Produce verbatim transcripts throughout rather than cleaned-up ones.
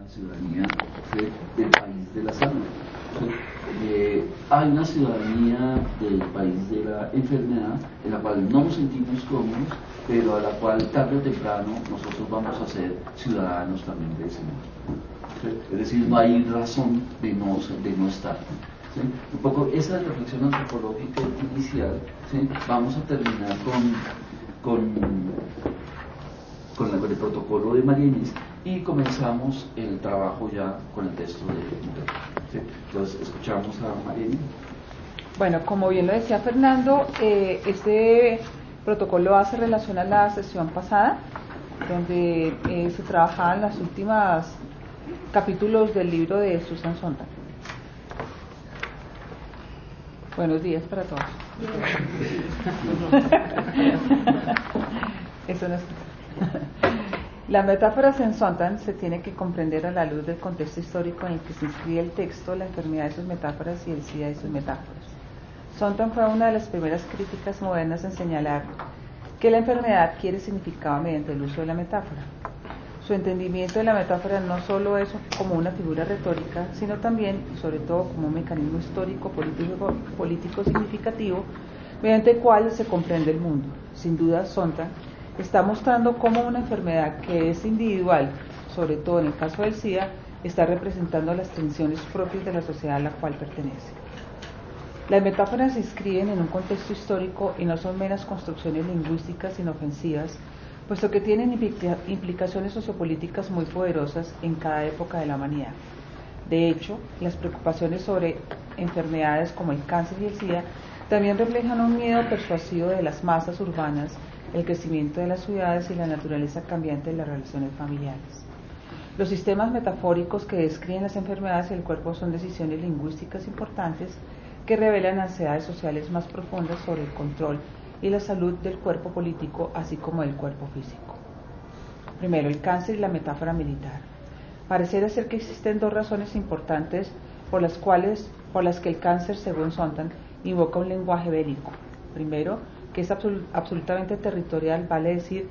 ciudadanía ¿sí? del país de la salud. ¿Sí? Eh, hay una ciudadanía del país de la enfermedad en la cual no nos sentimos cómodos, pero a la cual tarde o temprano nosotros vamos a ser ciudadanos también de ese mundo. ¿Sí? Es decir, no hay razón de no, de no estar. ¿Sí? Un poco esa reflexión antropológica inicial, ¿sí? Vamos a terminar con, con, con, la, con el protocolo de María Inés y comenzamos el trabajo ya con el texto de Humberto. ¿Sí? Entonces escuchamos a María Inés. Bueno, como bien lo decía Fernando, eh, este protocolo hace relación a la sesión pasada, donde eh, se trabajaban los últimos capítulos del libro de Susan Sontag. Buenos días para todos. Eso no es. La metáfora en Sontag se tiene que comprender a la luz del contexto histórico en el que se inscribe el texto, la enfermedad de sus metáforas y el SIDA de sus metáforas. Sontag fue una de las primeras críticas modernas en señalar que la enfermedad adquiere significado mediante el uso de la metáfora. Su entendimiento de la metáfora no solo es como una figura retórica, sino también y sobre todo como un mecanismo histórico, político, político significativo, mediante el cual se comprende el mundo. Sin duda, Sontag está mostrando cómo una enfermedad que es individual, sobre todo en el caso del SIDA, está representando las tensiones propias de la sociedad a la cual pertenece. Las metáforas se inscriben en un contexto histórico y no son meras construcciones lingüísticas inofensivas, puesto que tienen implica- implicaciones sociopolíticas muy poderosas en cada época de la humanidad. De hecho, las preocupaciones sobre enfermedades como el cáncer y el SIDA también reflejan un miedo persuasivo de las masas urbanas, el crecimiento de las ciudades y la naturaleza cambiante de las relaciones familiares. Los sistemas metafóricos que describen las enfermedades y el cuerpo son decisiones lingüísticas importantes que revelan ansiedades sociales más profundas sobre el control y la salud del cuerpo político, así como del cuerpo físico. Primero, el cáncer y la metáfora militar. Pareciera ser que existen dos razones importantes por las cuales, por las que el cáncer, según Sontag, invoca un lenguaje bélico. Primero, que es absolut, absolutamente territorial, vale decir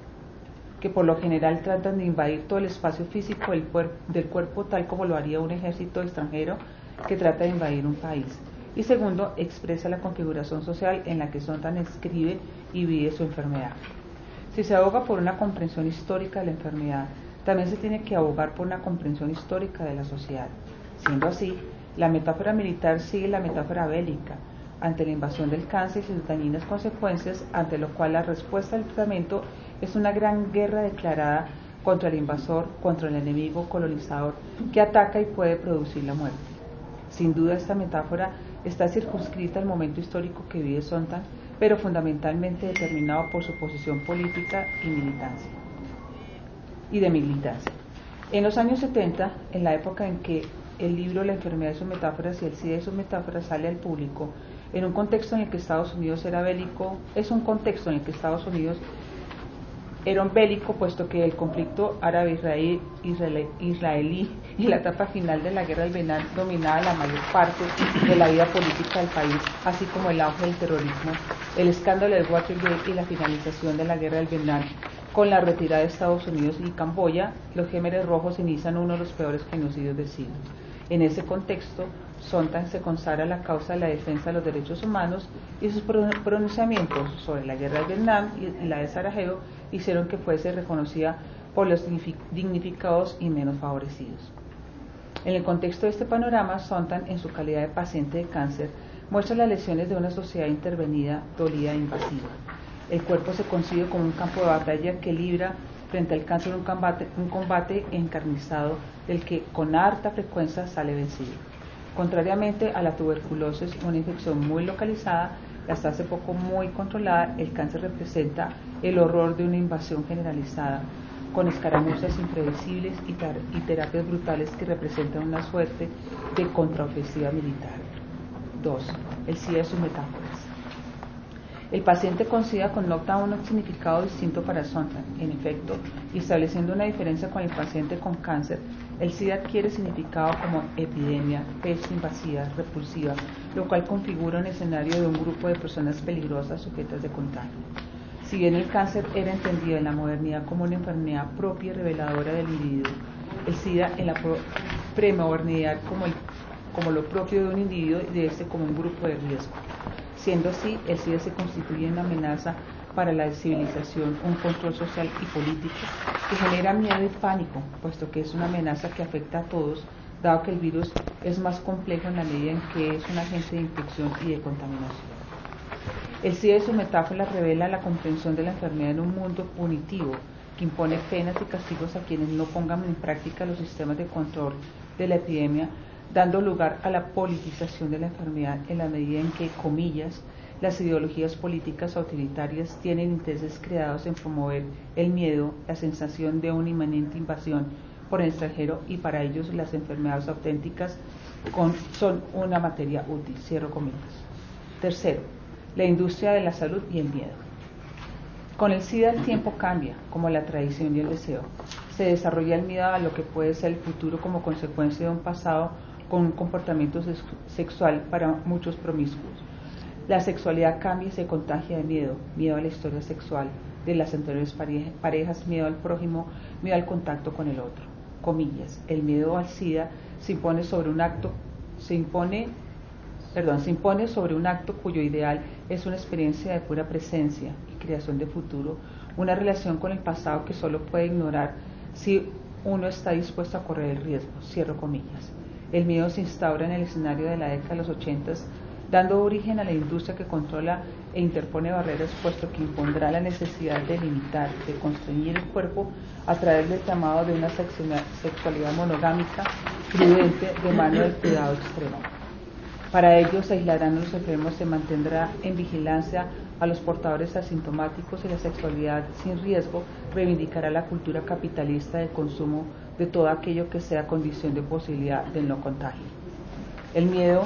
que por lo general tratan de invadir todo el espacio físico del, cuer del cuerpo, tal como lo haría un ejército extranjero que trata de invadir un país. Y segundo, expresa la configuración social en la que Sontag escribe y vive su enfermedad. Si se aboga por una comprensión histórica de la enfermedad, también se tiene que abogar por una comprensión histórica de la sociedad. Siendo así, la metáfora militar sigue la metáfora bélica, ante la invasión del cáncer y sus dañinas consecuencias, ante lo cual la respuesta del tratamiento es una gran guerra declarada contra el invasor, contra el enemigo colonizador que ataca y puede producir la muerte. Sin duda, esta metáfora está circunscrita al momento histórico que vive Sontag, pero fundamentalmente determinado por su posición política y militancia y de militancia. En los años setenta, en la época en que el libro La enfermedad de sus metáforas y el SIDA de sus metáforas sale al público, en un contexto en el que Estados Unidos era bélico, es un contexto en el que Estados Unidos era un bélico, puesto que el conflicto árabe-israelí y la etapa final de la guerra del Vietnam dominaba la mayor parte de la vida política del país, así como el auge del terrorismo, el escándalo de Watergate y la finalización de la guerra del Vietnam. Con la retirada de Estados Unidos y Camboya, los Khmeres Rojos inician uno de los peores genocidios del siglo. En ese contexto, Sontag se consagra la causa de la defensa de los derechos humanos y sus pronunciamientos sobre la guerra del Vietnam y la de Sarajevo hicieron que fuese reconocida por los dignificados y menos favorecidos. En el contexto de este panorama, Sontag, en su calidad de paciente de cáncer, muestra las lesiones de una sociedad intervenida, dolida e invasiva. El cuerpo se concibe como un campo de batalla que libra frente al cáncer un combate, un combate encarnizado del que con harta frecuencia sale vencido. Contrariamente a la tuberculosis, una infección muy localizada y hasta hace poco muy controlada, el cáncer representa el horror de una invasión generalizada, con escaramuzas imprevisibles y, y terapias brutales que representan una suerte de contraofensiva militar. dos. El SIDA de sus metáforas. El paciente con SIDA connota un significado distinto para Sontag. En efecto, y estableciendo una diferencia con el paciente con cáncer, el SIDA adquiere significado como epidemia, peste invasiva, repulsiva, lo cual configura un escenario de un grupo de personas peligrosas sujetas de contagio. Si bien el cáncer era entendido en la modernidad como una enfermedad propia y reveladora del individuo, el SIDA en la premodernidad como, el, como lo propio de un individuo y de este como un grupo de riesgo. Siendo así, el SIDA se constituye una amenaza para la civilización, un control social y político que genera miedo y pánico, puesto que es una amenaza que afecta a todos, dado que el virus es más complejo en la medida en que es un agente de infección y de contaminación. El SIDA y sus metáforas revela la comprensión de la enfermedad en un mundo punitivo que impone penas y castigos a quienes no pongan en práctica los sistemas de control de la epidemia, dando lugar a la politización de la enfermedad en la medida en que, comillas, las ideologías políticas autoritarias tienen intereses creados en promover el miedo, la sensación de una inminente invasión por el extranjero, y para ellos las enfermedades auténticas con, son una materia útil. Cierro comillas. Tercero, la industria de la salud y el miedo. Con el SIDA el tiempo cambia, como la tradición y el deseo. Se desarrolla el miedo a lo que puede ser el futuro como consecuencia de un pasado con un comportamiento sexual para muchos promiscuos. La sexualidad cambia y se contagia de miedo, miedo a la historia sexual de las anteriores parejas, miedo al prójimo, miedo al contacto con el otro. Comillas, el miedo al SIDA se impone sobre un acto, se impone, perdón, se impone sobre un acto cuyo ideal es una experiencia de pura presencia y creación de futuro, una relación con el pasado que solo puede ignorar si uno está dispuesto a correr el riesgo. Cierro comillas. El miedo se instaura en el escenario de la década de los ochentas, dando origen a la industria que controla e interpone barreras, puesto que impondrá la necesidad de limitar, de constreñir el cuerpo a través del llamado de una sexualidad monogámica, prudente, de mano del cuidado extremo. Para ello se aislarán a los enfermos, se mantendrá en vigilancia a los portadores asintomáticos y la sexualidad sin riesgo reivindicará la cultura capitalista de consumo de todo aquello que sea condición de posibilidad del no contagio. El miedo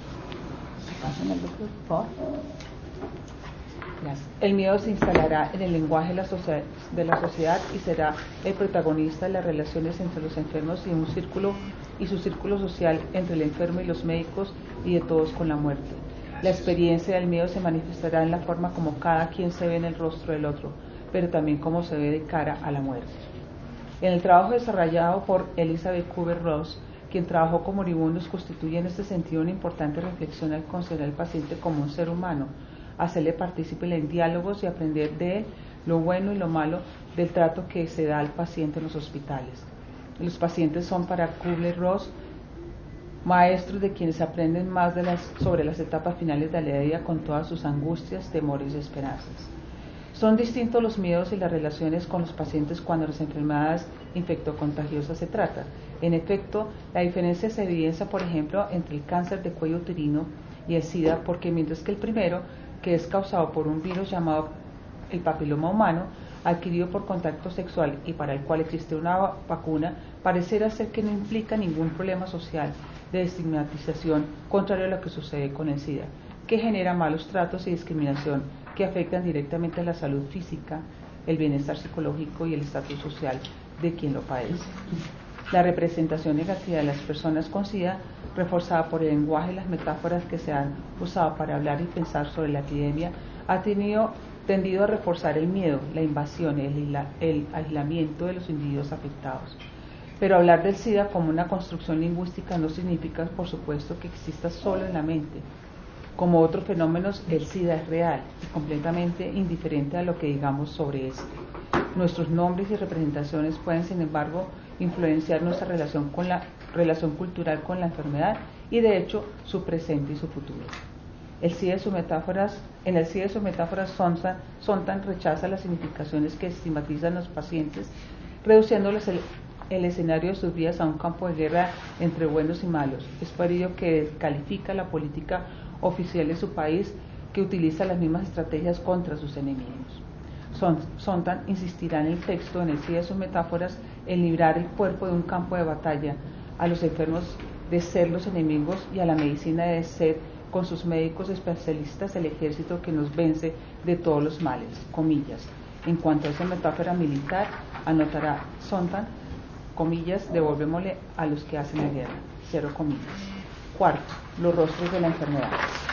El miedo se instalará en el lenguaje de la, sociedad, de la sociedad y será el protagonista de las relaciones entre los enfermos y un círculo y su círculo social entre el enfermo y los médicos y de todos con la muerte. La experiencia del miedo se manifestará en la forma como cada quien se ve en el rostro del otro, pero también como se ve de cara a la muerte. En el trabajo desarrollado por Elizabeth Kubler-Ross, quien trabajó con moribundos, constituye en este sentido una importante reflexión al considerar al paciente como un ser humano, hacerle partícipe en diálogos y aprender de él lo bueno y lo malo del trato que se da al paciente en los hospitales. Los pacientes son para Kubler-Ross maestros de quienes aprenden más de las, sobre las etapas finales de la vida con todas sus angustias, temores y esperanzas. Son distintos los miedos y las relaciones con los pacientes cuando las enfermedades infectocontagiosas se trata. En efecto, la diferencia se evidencia, por ejemplo, entre el cáncer de cuello uterino y el SIDA, porque mientras que el primero, que es causado por un virus llamado el papiloma humano, adquirido por contacto sexual y para el cual existe una vacuna, pareciera ser que no implica ningún problema social de estigmatización, contrario a lo que sucede con el SIDA, que genera malos tratos y discriminación que afectan directamente a la salud física, el bienestar psicológico y el estatus social de quien lo padece. La representación negativa de las personas con SIDA, reforzada por el lenguaje y las metáforas que se han usado para hablar y pensar sobre la epidemia, ha tenido, tendido a reforzar el miedo, la invasión, el, el aislamiento de los individuos afectados. Pero hablar del SIDA como una construcción lingüística no significa, por supuesto, que exista solo en la mente. Como otros fenómenos, el SIDA es real y completamente indiferente a lo que digamos sobre este. Nuestros nombres y representaciones pueden, sin embargo, influenciar nuestra relación con la relación cultural con la enfermedad y, de hecho, su presente y su futuro. El SIDA y sus metáforas, en el SIDA y sus metáforas Sontan, Sontan rechaza las significaciones que estigmatizan a los pacientes, reduciéndoles el, el escenario de sus vidas a un campo de guerra entre buenos y malos. Es por ello que califica la política oficial de su país, que utiliza las mismas estrategias contra sus enemigos. Sontan insistirá en el texto, en el SIDA y sus metáforas, en librar el cuerpo de un campo de batalla, a los enfermos de ser los enemigos y a la medicina de ser, con sus médicos especialistas, el ejército que nos vence de todos los males, comillas. En cuanto a esa metáfora militar, anotará Sontan, comillas, devolvémosle a los que hacen la guerra, cero comillas. Cuarto, los rostros de la enfermedad.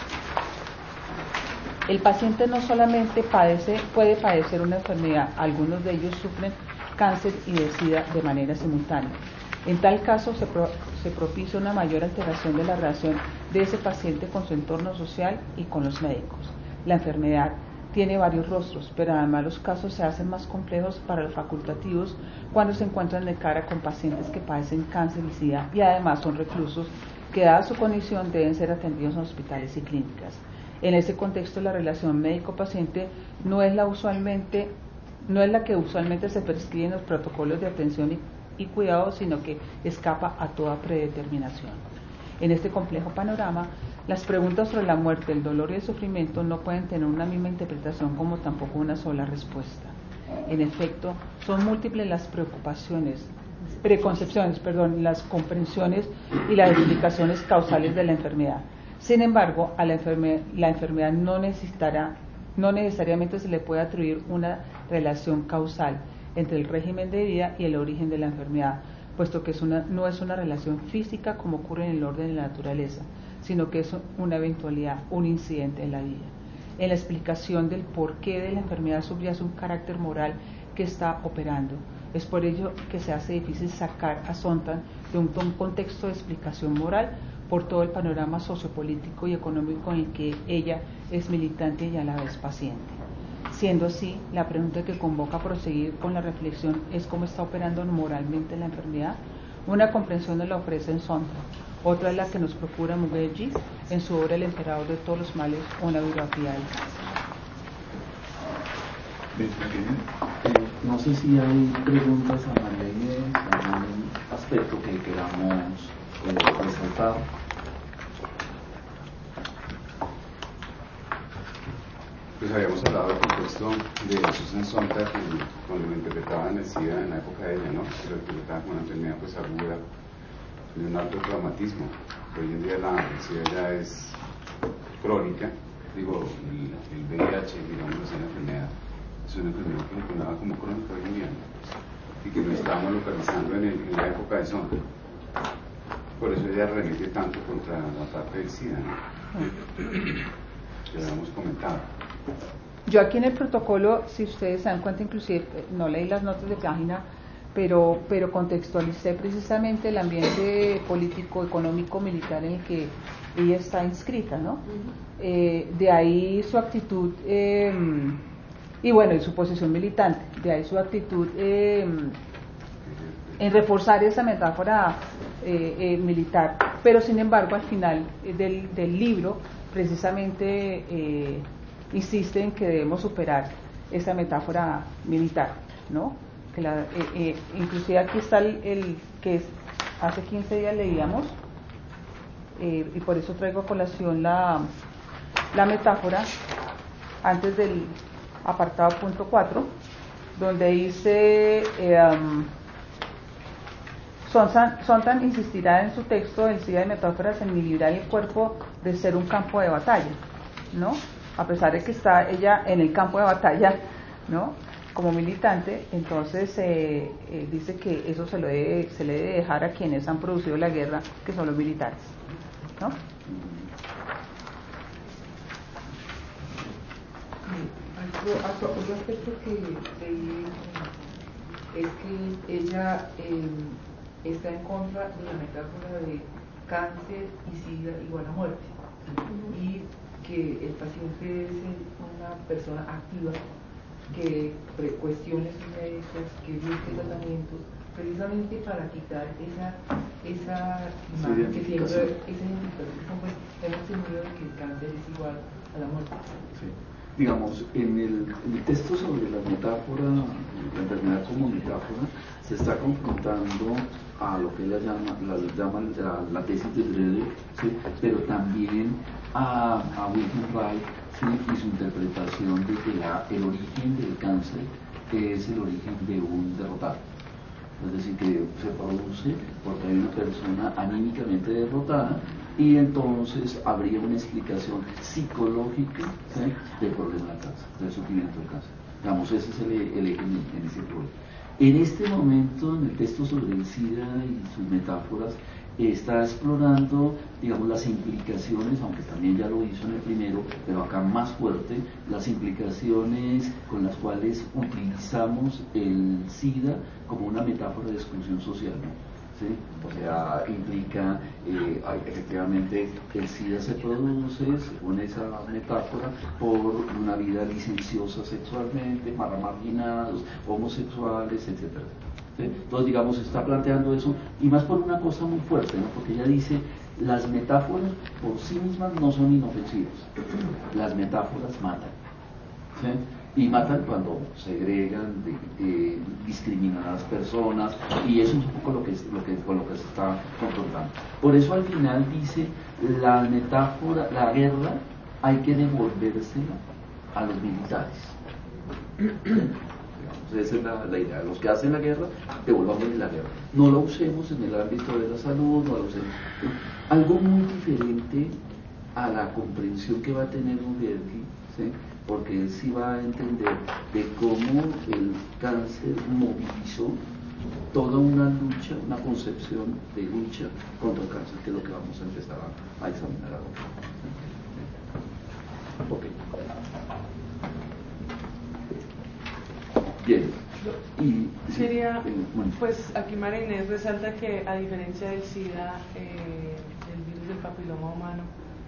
El paciente no solamente padece, puede padecer una enfermedad, algunos de ellos sufren cáncer y de SIDA de manera simultánea. En tal caso se, pro, se propicia una mayor alteración de la relación de ese paciente con su entorno social y con los médicos. La enfermedad tiene varios rostros, pero además los casos se hacen más complejos para los facultativos cuando se encuentran de cara con pacientes que padecen cáncer y SIDA y además son reclusos que, dada su condición, deben ser atendidos en hospitales y clínicas. En ese contexto, la relación médico-paciente no es la usualmente, no es la que usualmente se prescribe en los protocolos de atención y, y cuidado, sino que escapa a toda predeterminación. En este complejo panorama, las preguntas sobre la muerte, el dolor y el sufrimiento no pueden tener una misma interpretación como tampoco una sola respuesta. En efecto, son múltiples las preocupaciones, preconcepciones, perdón, las comprensiones y las explicaciones causales de la enfermedad. Sin embargo, a la enfermedad, la enfermedad no necesitará, no necesariamente se le puede atribuir una relación causal entre el régimen de vida y el origen de la enfermedad, puesto que es una, no es una relación física como ocurre en el orden de la naturaleza, sino que es una eventualidad, un incidente en la vida. En la explicación del porqué de la enfermedad subyace un carácter moral que está operando. Es por ello que se hace difícil sacar a Sontag de un contexto de explicación moral por todo el panorama sociopolítico y económico en el que ella es militante y a la vez paciente. Siendo así, la pregunta que convoca a proseguir con la reflexión es cómo está operando moralmente la enfermedad. Una comprensión nos la ofrece en Sontag, otra es la que nos procura Mukherjee en su obra El emperador de todos los males, una biografía del cáncer. Eh, no sé si hay preguntas a María Inés, algún aspecto que queramos eh, resaltar. Pues habíamos hablado del contexto de Susan Sontag cuando lo interpretaba en el SIDA en la época de ella, ¿no? Que lo interpretaba como una enfermedad pues aguda de un alto traumatismo. Hoy en día la el SIDA ya es crónica, digo, el, el V I H, digamos, es una enfermedad, es una enfermedad que funcionaba como crónica hoy en día, ¿no? Y que nos estábamos localizando en, el, en la época de Sontag. Por eso ella remite tanto contra la parte del SIDA, ¿no? Que habíamos comentado. Yo aquí en el protocolo, si ustedes se dan cuenta, inclusive no leí las notas de página, pero, pero contextualicé precisamente el ambiente político, económico, militar en el que ella está inscrita, ¿no? Eh, de ahí su actitud, eh, y bueno, y su posición militante, de ahí su actitud eh, en reforzar esa metáfora eh, eh, militar, pero sin embargo al final del, del libro precisamente eh, insiste en que debemos superar esa metáfora militar, ¿no? Que la, eh, eh, inclusive aquí está el, el que es, hace quince días leíamos, eh, y por eso traigo a colación la, la metáfora antes del apartado punto cuatro, donde dice eh, um, Sontag insistirá en su texto El SIDA de metáforas en liberar el cuerpo de ser un campo de batalla, ¿no? A pesar de que está ella en el campo de batalla, ¿no? Como militante, entonces eh, eh, dice que eso se, lo debe, se le debe dejar a quienes han producido la guerra, que son los militares, ¿no? Otro aspecto que leí es que ella eh, está en contra de la metáfora de cáncer y SIDA igual a muerte, y que el paciente debe ser una persona activa que cuestione sus médicos, que busque tratamientos, precisamente para quitar esa esa imagen que siempre, esa identificación, pues hemos tenido de que el cáncer es igual a la muerte. Sí. Digamos, en el, en el texto sobre la metáfora, la enfermedad como metáfora, se está confrontando a lo que ella llama, la, llaman la, la tesis de Dreyer, ¿sí? Pero también a, a Wilhelm Reich, ¿sí? Y su interpretación de que la, el origen del cáncer es el origen de un derrotado. Es decir, que se produce porque hay una persona anímicamente derrotada y entonces habría una explicación psicológica, ¿sí? Del problema del cáncer, del sufrimiento del cáncer. Digamos, ese es el, el eje en, en ese problema. En este momento, en el texto sobre el SIDA y sus metáforas, está explorando, digamos, las implicaciones, aunque también ya lo hizo en el primero, pero acá más fuerte, las implicaciones con las cuales utilizamos el SIDA como una metáfora de exclusión social, ¿no? ¿sí? O sea, implica, eh, efectivamente, que el SIDA se produce, según esa metáfora, por una vida licenciosa sexualmente, para marginados, homosexuales, etcétera. ¿Sí? Entonces, digamos, está planteando eso, y más por una cosa muy fuerte, ¿no? Porque ella dice, las metáforas por sí mismas no son inofensivas, las metáforas matan, ¿sí? Y matan cuando segregan, de, de, discriminan a las personas, y eso es un poco lo que, lo que, con lo que se está confrontando. Por eso al final dice, la metáfora, la guerra, hay que devolvérsela a los militares. Entonces esa es la, la idea, los que hacen la guerra, devolvámosle la guerra. No la usemos en el ámbito de la salud, no la usemos. Algo muy diferente a la comprensión que va a tener Urielki, ¿sí? Porque él sí va a entender de cómo el cáncer movilizó toda una lucha, una concepción de lucha contra el cáncer, que es lo que vamos a empezar a, a examinar ahora. Ok. Bien. Y sería, pues aquí María Inés resalta que a diferencia del SIDA, eh, el virus del papiloma humano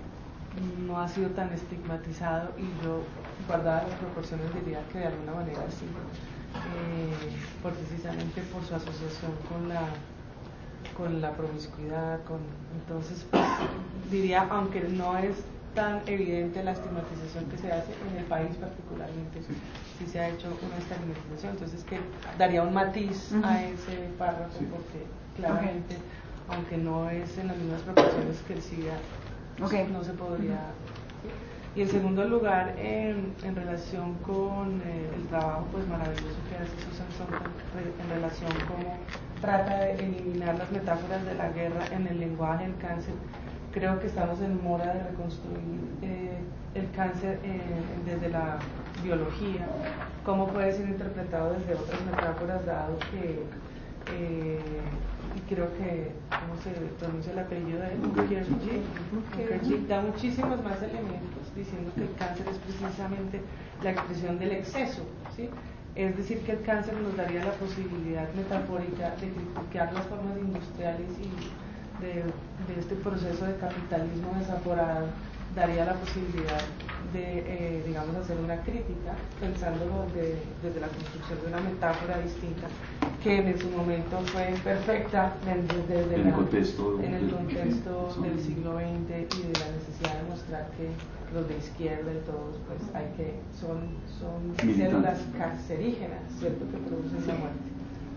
no ha sido tan estigmatizado, y yo, guardadas las proporciones, diría que de alguna manera sí, eh, por, precisamente por su asociación con la con la promiscuidad, con, entonces pues, diría, aunque no es tan evidente la estigmatización que se hace en el país particularmente, sí, sí se ha hecho una estigmatización, entonces que daría un matiz uh-huh. a ese párrafo, sí, porque claramente, okay, aunque no es en las mismas proporciones que el SIDA, okay, no se podría. Y en segundo lugar, eh, en relación con eh, el trabajo pues maravilloso que hace Susan Sontag en relación con cómo trata de eliminar las metáforas de la guerra en el lenguaje del cáncer, creo que estamos en mora de reconstruir eh, el cáncer eh, desde la biología, cómo puede ser interpretado desde otras metáforas, dado que eh, y creo que, ¿cómo se pronuncia el apellido de Mukherjee? Mukherjee da muchísimos más elementos diciendo que el cáncer es precisamente la expresión del exceso, ¿sí? Es decir, que el cáncer nos daría la posibilidad metafórica de criticar las formas industriales y de, de este proceso de capitalismo desaforado, daría la posibilidad de, eh, digamos, hacer una crítica, pensándolo de, desde la construcción de una metáfora distinta, que en su momento fue perfecta desde, desde en, la, el contexto, en el contexto sí, del siglo veinte, y de la necesidad de mostrar que los de izquierda y todos, pues hay que, son, son células cancerígenas, ¿cierto?, que producen la muerte.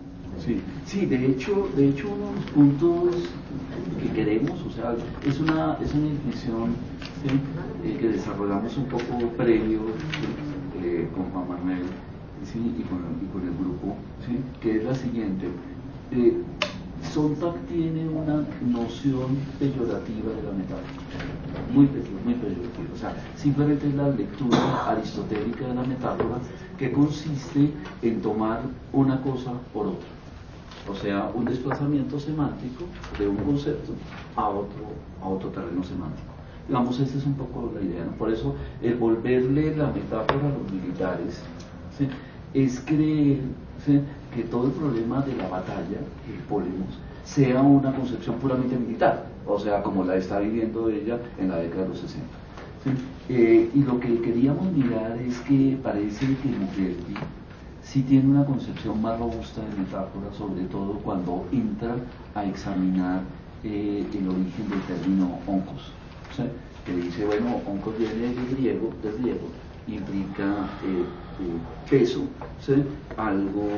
Sí, sí, de hecho, de hecho uno de los puntos que queremos, o sea, es una, es una definición, ¿sí?, eh, que desarrollamos un poco previo, ¿sí?, eh, con Juan Manuel, ¿sí?, y, con, y con el grupo, ¿sí?, que es la siguiente. Eh, Sontag tiene una noción peyorativa de la metáfora, muy, muy peyorativa, o sea, simplemente es la lectura aristotélica de la metáfora, que consiste en tomar una cosa por otra. O sea, un desplazamiento semántico de un concepto a otro, a otro terreno semántico. Digamos, esa es un poco la idea, ¿no? Por eso, el volverle la metáfora a los militares, ¿sí?, es creer, ¿sí?, que todo el problema de la batalla que ponemos sea una concepción puramente militar, o sea, como la está viviendo ella en la década de los sesenta. ¿Sí? Eh, y lo que queríamos mirar es que parece que Mukherjee sí tiene una concepción más robusta de metáfora, sobre todo cuando entra a examinar eh, el origen del término oncos, ¿sí?, que dice, bueno, oncos viene del griego, del griego, implica eh, eh, peso, ¿sí?, algo,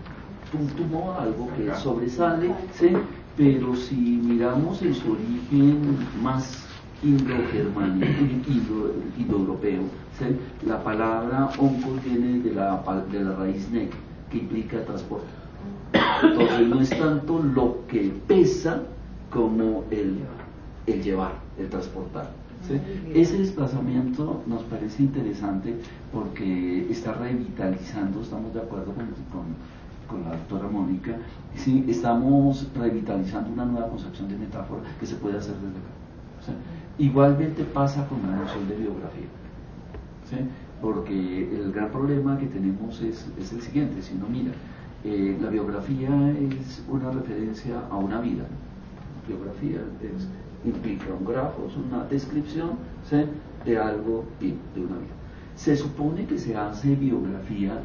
túntumo, algo que sobresale, ¿sí?, pero si miramos en su origen más indo-germánico, indo, indoeuropeo, ¿sí?, la palabra oncos viene de la, de la raíz nec, que implica transporte. Entonces no es tanto lo que pesa como el, el llevar, el transportar, ¿sí? Ese desplazamiento nos parece interesante porque está revitalizando, estamos de acuerdo con, con, con la doctora Mónica, ¿sí?, estamos revitalizando una nueva concepción de metáfora que se puede hacer desde acá. ¿Sí? Igualmente pasa con la noción de biografía, ¿sí?, porque el gran problema que tenemos es, es el siguiente. Si uno mira Eh, la biografía es una referencia a una vida. La biografía es, implica un grafo, es una descripción, ¿sí?, de algo vivo, de una vida. Se supone que se hace biografía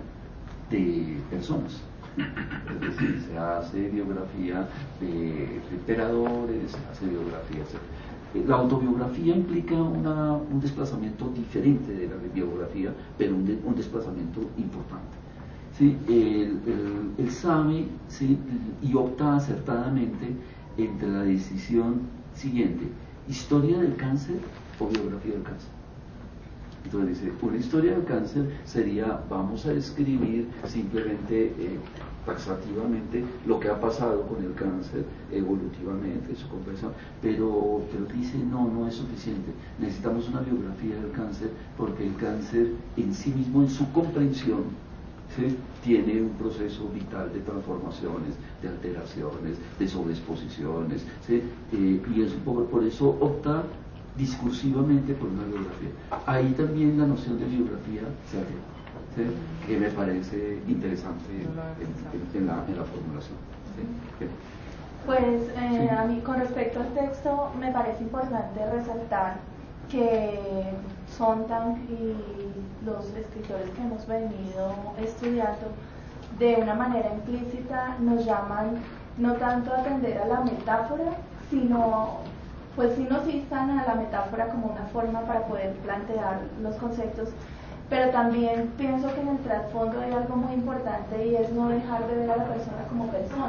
de personas, es decir, se hace biografía de emperadores, se hace biografía, etcétera. La autobiografía implica una, un desplazamiento diferente de la biografía, pero un, de, un desplazamiento importante. ¿Sí? Él, él, él sabe, ¿sí?, y opta acertadamente entre la decisión siguiente: historia del cáncer o biografía del cáncer. Entonces dice, una historia del cáncer sería, vamos a describir simplemente eh, taxativamente lo que ha pasado con el cáncer evolutivamente, su compresión, pero, pero dice, no, no es suficiente, necesitamos una biografía del cáncer, porque el cáncer en sí mismo, en su comprensión, ¿sí?, tiene un proceso vital de transformaciones, de alteraciones, de sobreexposiciones, ¿sí?, eh, y es por, por eso opta discursivamente por una biografía. Ahí también la noción de biografía se altera, ¿sí?, que me parece interesante en, en, en, la, en la formulación. ¿Sí? Pues eh, Sí. a mí, con respecto al texto, me parece importante resaltar que Sontag y los escritores que hemos venido estudiando de una manera implícita nos llaman no tanto a atender a la metáfora, sino pues sí nos instan a la metáfora como una forma para poder plantear los conceptos, pero también pienso que en el trasfondo hay algo muy importante, y es no dejar de ver a la persona como persona,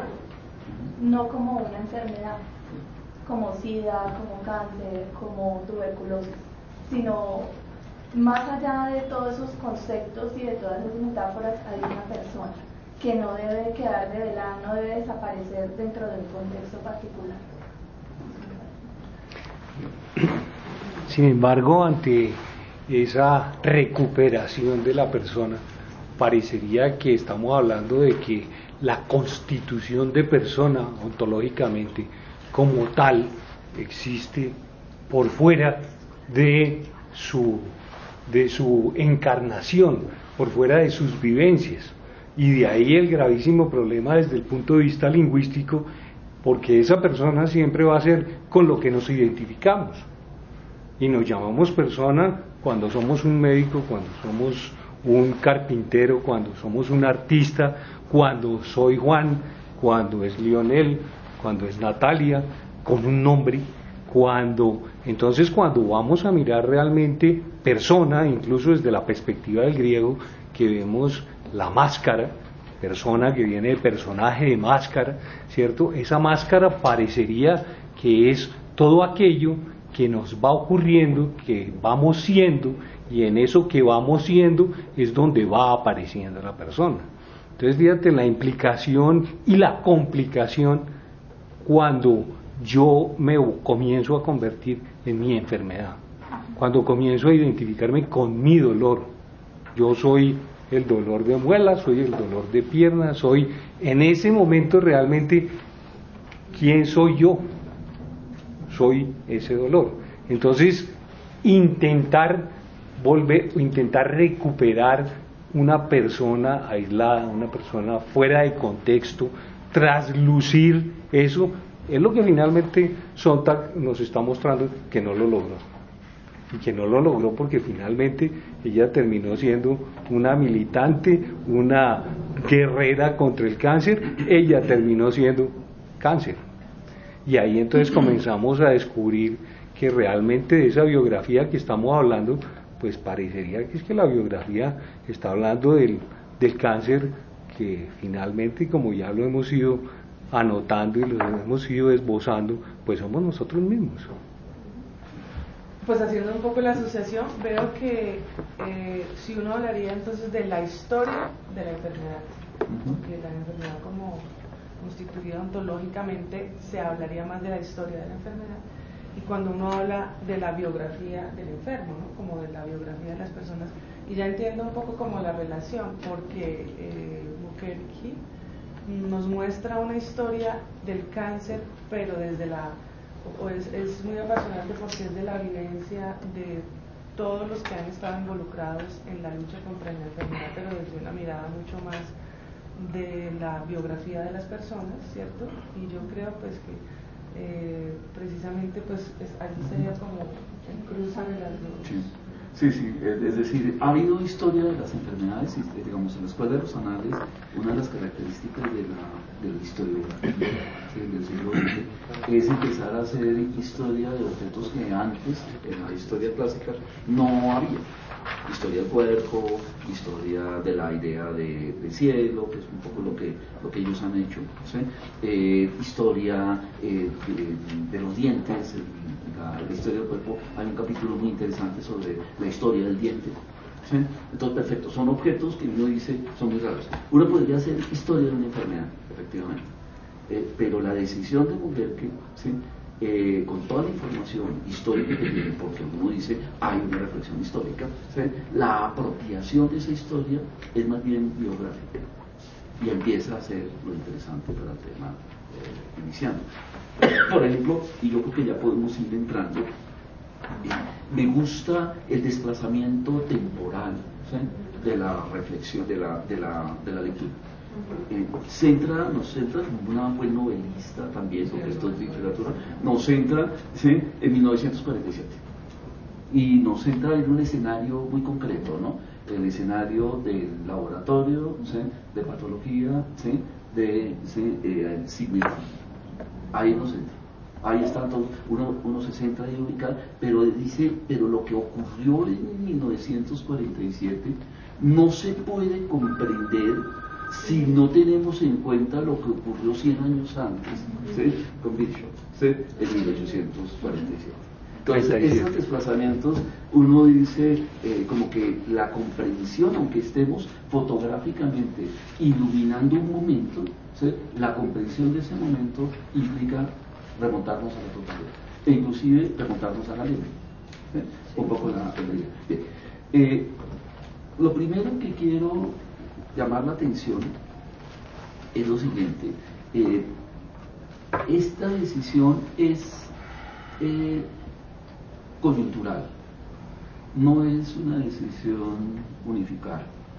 no como una enfermedad, como SIDA, como cáncer, como tuberculosis, sino más allá de todos esos conceptos y de todas esas metáforas hay una persona que no debe quedar revelada, no debe desaparecer dentro de un contexto particular. Sin embargo, ante esa recuperación de la persona, parecería que estamos hablando de que la constitución de persona ontológicamente como tal existe por fuera de su, de su encarnación, por fuera de sus vivencias, y de ahí el gravísimo problema desde el punto de vista lingüístico, porque esa persona siempre va a ser con lo que nos identificamos, y nos llamamos persona cuando somos un médico, cuando somos un carpintero, cuando somos un artista, cuando soy Juan, cuando es Lionel, cuando es Natalia, con un nombre, cuando entonces cuando vamos a mirar realmente persona, incluso desde la perspectiva del griego, que vemos la máscara, persona que viene de personaje, de máscara, ¿cierto? Esa máscara parecería que es todo aquello que nos va ocurriendo, que vamos siendo, y en eso que vamos siendo es donde va apareciendo la persona. Entonces fíjate la implicación y la complicación cuando yo me comienzo a convertir en mi enfermedad, cuando comienzo a identificarme con mi dolor. Yo soy el dolor de muelas, soy el dolor de piernas, soy en ese momento realmente ¿quién soy yo? Soy ese dolor. Entonces intentar volver, intentar recuperar una persona aislada, una persona fuera de contexto, traslucir eso, es lo que finalmente Sontag nos está mostrando que no lo logró. Y que no lo logró porque finalmente ella terminó siendo una militante, una guerrera contra el cáncer, ella terminó siendo cáncer. Y ahí entonces comenzamos a descubrir que realmente de esa biografía que estamos hablando, pues parecería que es que la biografía está hablando del, del cáncer, que finalmente, como ya lo hemos ido anotando y lo hemos ido esbozando, pues somos nosotros mismos. Pues haciendo un poco la asociación, veo que eh, si uno hablaría entonces de la historia de la enfermedad, porque la enfermedad como constituida ontológicamente, se hablaría más de la historia de la enfermedad, y cuando uno habla de la biografía del enfermo, ¿no?, como de la biografía de las personas, y ya entiendo un poco como la relación, porque eh, Bukowski nos muestra una historia del cáncer, pero desde la o es, es muy apasionante porque es de la vivencia de todos los que han estado involucrados en la lucha contra la enfermedad, pero desde una mirada mucho más de la biografía de las personas, ¿cierto? Y yo creo pues que eh, precisamente pues es, allí sería como el cruce de las dos. Sí. Sí, sí, es decir, ha habido historia de las enfermedades, y, digamos, en la escuela de los anales, una de las características de la, de la historiografía ¿sí? del siglo veinte es empezar a hacer historia de objetos que antes, en la historia clásica, no había. Historia del cuerpo, historia de la idea de, del cielo, que es un poco lo que, lo que ellos han hecho, ¿sí? eh, historia eh, de, de los dientes, la, la historia del cuerpo. Hay un capítulo muy interesante sobre la historia del diente. ¿Sí? Entonces, perfecto, son objetos que uno dice son muy raros. Uno podría hacer historia de una enfermedad, efectivamente, eh, pero la decisión de Montberger, ¿sí? eh, con toda la información histórica que tiene, porque uno dice hay una reflexión histórica, ¿sí? la apropiación de esa historia es más bien biográfica y empieza a ser lo interesante para el tema eh, iniciando. Por ejemplo, y yo creo que ya podemos ir entrando, me gusta el desplazamiento temporal, ¿sí? de la reflexión, de la, de la, de la lectura. Eh, centra, nos centra como una buen novelista también, porque esto es literatura, nos centra ¿sí? en mil novecientos cuarenta y siete y nos centra en un escenario muy concreto, ¿no? El escenario del laboratorio, ¿sí? de patología, ¿sí? de ¿sí? eh, Sigmund. Ahí nos centra. Ahí está todo, uno, uno se centra y ubica, pero dice, pero lo que ocurrió en mil novecientos cuarenta y siete no se puede comprender si no tenemos en cuenta lo que ocurrió cien años antes, ¿sí? con Bishop, ¿sí? en mil ochocientos cuarenta y siete. Entonces, esos desplazamientos, uno dice eh, como que la comprensión, aunque estemos fotográficamente iluminando un momento, ¿sí? la comprensión de ese momento implica remontarnos a la totalidad, e inclusive remontarnos a la ley. ¿Sí? Un poco la, la idea. Bien. Eh, lo primero que quiero llamar la atención es lo siguiente. Eh, esta decisión es eh, coyuntural, no es una decisión unificada.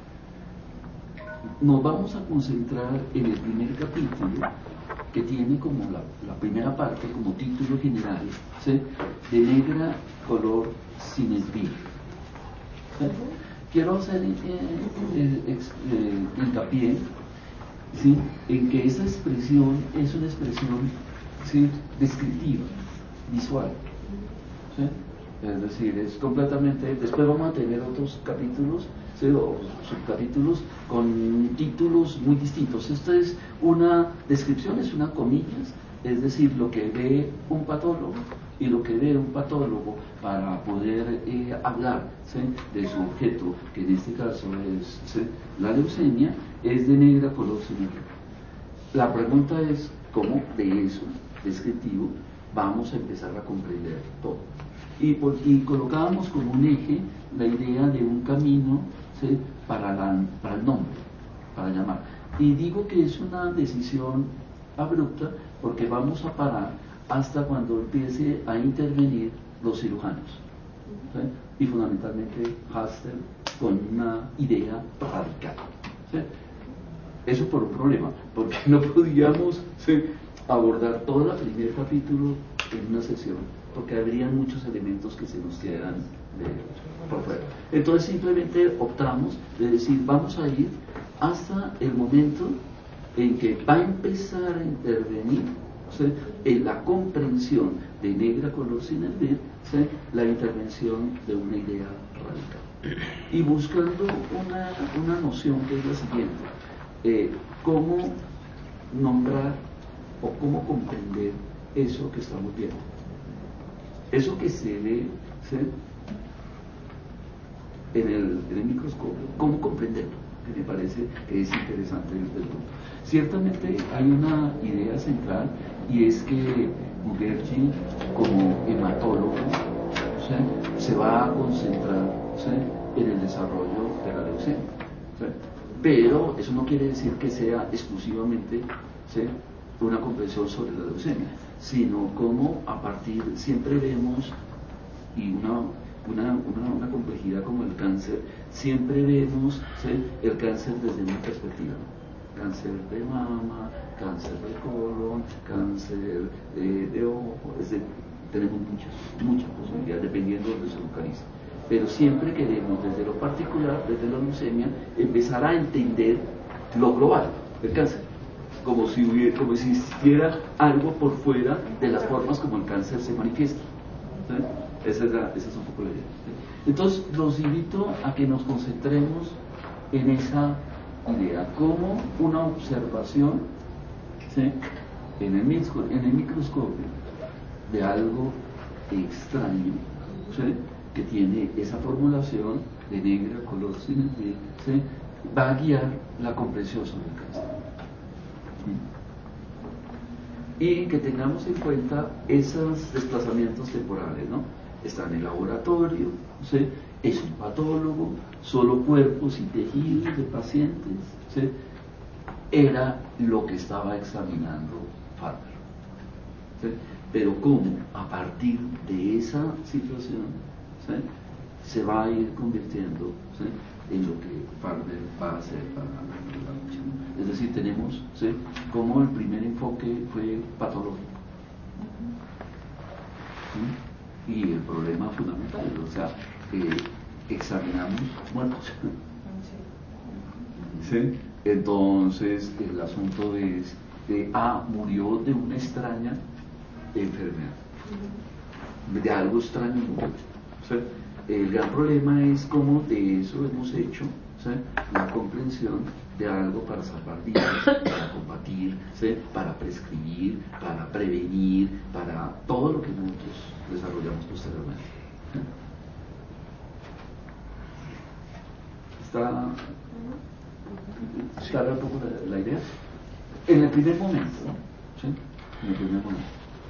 Nos vamos a concentrar en el primer capítulo, que tiene como la, la primera parte, como título general, ¿sí? de negra color sin esbir. ¿Sí? Quiero hacer eh, eh, eh, hincapié ¿sí? en que esa expresión es una expresión ¿sí? descriptiva, visual. ¿Sí? Es decir, es completamente. Después vamos a tener otros capítulos, ¿sí? o subcapítulos con títulos muy distintos. Esto es una descripción, es una comillas, es decir, lo que ve un patólogo y lo que ve un patólogo para poder eh, hablar ¿sí? de su objeto, que en este caso es ¿sí? la leucemia, es de negra color cemental. La pregunta es cómo de eso descriptivo vamos a empezar a comprender todo. Y, por, y colocábamos como un eje la idea de un camino ¿sí? para, la, para el nombre, para llamar. Y digo que es una decisión abrupta porque vamos a parar hasta cuando empiece a intervenir los cirujanos. ¿Sí? Y fundamentalmente Halsted con una idea radical. ¿Sí? Eso por un problema, porque no podíamos ¿sí? abordar todo el primer capítulo en una sesión, porque habría muchos elementos que se nos quedan de, por fuera. Entonces simplemente optamos de decir, vamos a ir hasta el momento en que va a empezar a intervenir ¿sí? en la comprensión de negra color sin hervir, ¿sí? la intervención de una idea radical. Y buscando una, una noción que es la siguiente, eh, cómo nombrar o cómo comprender eso que estamos viendo. Eso que se ve ¿sí? en, el, en el microscopio, cómo comprenderlo, que me parece que es interesante desde el punto. Ciertamente hay una idea central y es que Mukherjee como hematólogo ¿sí? se va a concentrar ¿sí? en el desarrollo de la leucemia. ¿Sí? Pero eso no quiere decir que sea exclusivamente ¿sí? una comprensión sobre la leucemia, sino como a partir, siempre vemos, y una, una, una, una complejidad como el cáncer, siempre vemos ¿sí? el cáncer desde una perspectiva. cáncer de mama, cáncer de colon, cáncer eh, de ojo, es decir, tenemos muchas, muchas posibilidades dependiendo de donde se localice. Pero siempre queremos desde lo particular, desde la leucemia, empezar a entender lo global del cáncer, como si hubiera, como si existiera algo por fuera de las formas como el cáncer se manifiesta. ¿Sí? Esa, es la, esa es un poco la idea. ¿Sí? Entonces los invito a que nos concentremos en esa idea, como una observación, ¿sí?, en el, micro, en el microscopio de algo extraño, ¿sí?, que tiene esa formulación de negra, color, simetría, ¿sí?, va a guiar la comprensión sobre el cáncer. ¿Sí? Y que tengamos en cuenta esos desplazamientos temporales, ¿no? Está en el laboratorio, ¿sí?, es un patólogo, solo cuerpos y tejidos de pacientes, ¿sí?, era lo que estaba examinando Farber. ¿Sí? Pero cómo a partir de esa situación, ¿sí?, se va a ir convirtiendo, ¿sí?, en lo que Farber va a hacer para la lucha. Es decir, tenemos, ¿sí?, como el primer enfoque fue patológico. ¿Sí? Y el problema fundamental, o sea, eh, examinamos muertos. ¿Sí? Entonces el asunto es de, ah, murió de una extraña enfermedad, de algo extraño. ¿Sí? El gran problema es cómo de eso hemos hecho, ¿sí?, la comprensión de algo para salvar vidas, para combatir, ¿sí?, para prescribir, para prevenir, para todo lo que nosotros desarrollamos posteriormente. ¿Sí? Está, está un poco la, la idea. En el primer momento, ¿sí?, en el primer momento.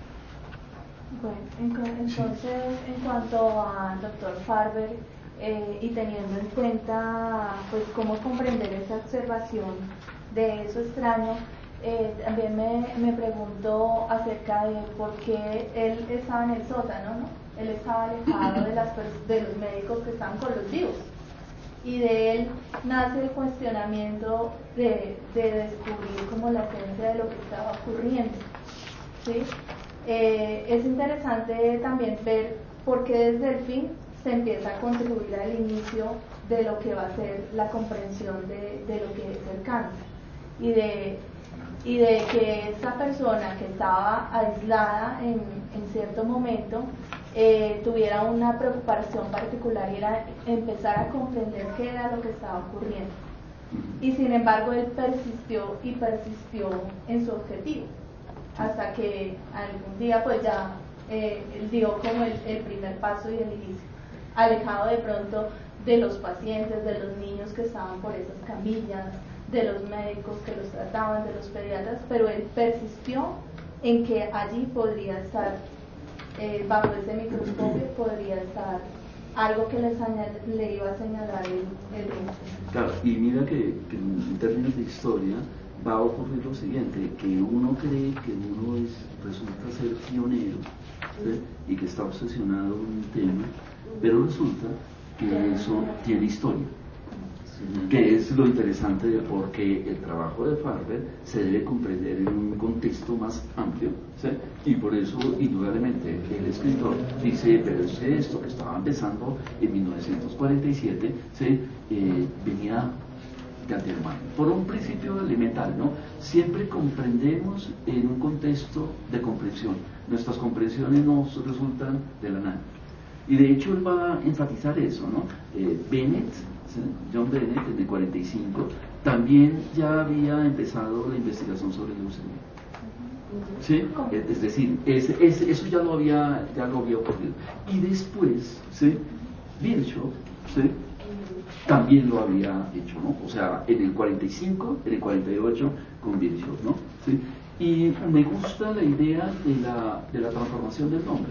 Bueno, entonces, en cuanto al doctor Farber, eh, y teniendo en cuenta pues cómo comprender esa observación de eso extraño, eh, también me, me pregunto acerca de por qué él estaba en el sótano, ¿no? Él estaba alejado de, las, de los médicos que estaban con los vivos, y de él nace el cuestionamiento de, de descubrir como la esencia de lo que estaba ocurriendo, ¿sí? Eh, es interesante también ver por qué desde el fin se empieza a contribuir al inicio de lo que va a ser la comprensión de, de lo que es el cáncer, y de, y de que esta persona que estaba aislada en, en cierto momento eh, tuviera una preocupación particular, y era empezar a comprender qué era lo que estaba ocurriendo. Y sin embargo él persistió y persistió en su objetivo, hasta que algún día pues ya eh, él dio como el, el primer paso y el inicio, alejado de pronto de los pacientes, de los niños que estaban por esas camillas, de los médicos que los trataban, de los pediatras, pero él persistió en que allí podría estar, eh, bajo ese microscopio podría estar algo que le, señal, le iba a señalar el, el riesgo. Claro, y mira que, que en términos de historia va a ocurrir lo siguiente, que uno cree que uno es, resulta ser pionero, ¿sí?, y que está obsesionado con un tema, pero resulta que eso tiene historia, que es lo interesante de por qué el trabajo de Farber se debe comprender en un contexto más amplio, ¿sí?, y por eso indudablemente el escritor dice, pero es esto que estaba empezando en mil novecientos cuarenta y siete, ¿sí?, eh, venía de antemano, por un principio elemental, ¿no? Siempre comprendemos en un contexto de comprensión, nuestras comprensiones nos resultan de la nada, y de hecho él va a enfatizar eso, ¿no? eh, Bennett, ¿sí?, John Bennett en el cuarenta y cinco también ya había empezado la investigación sobre leucemia, ¿sí? Es decir, ese, ese, eso ya lo había ya lo había ocurrido, y después, ¿sí?, Virchow, ¿sí?, también lo había hecho, ¿no? O sea, en el cuarenta y cinco, en el cuarenta y ocho con Virchow, ¿no? ¿Sí? Y me gusta la idea de la, de la transformación del nombre,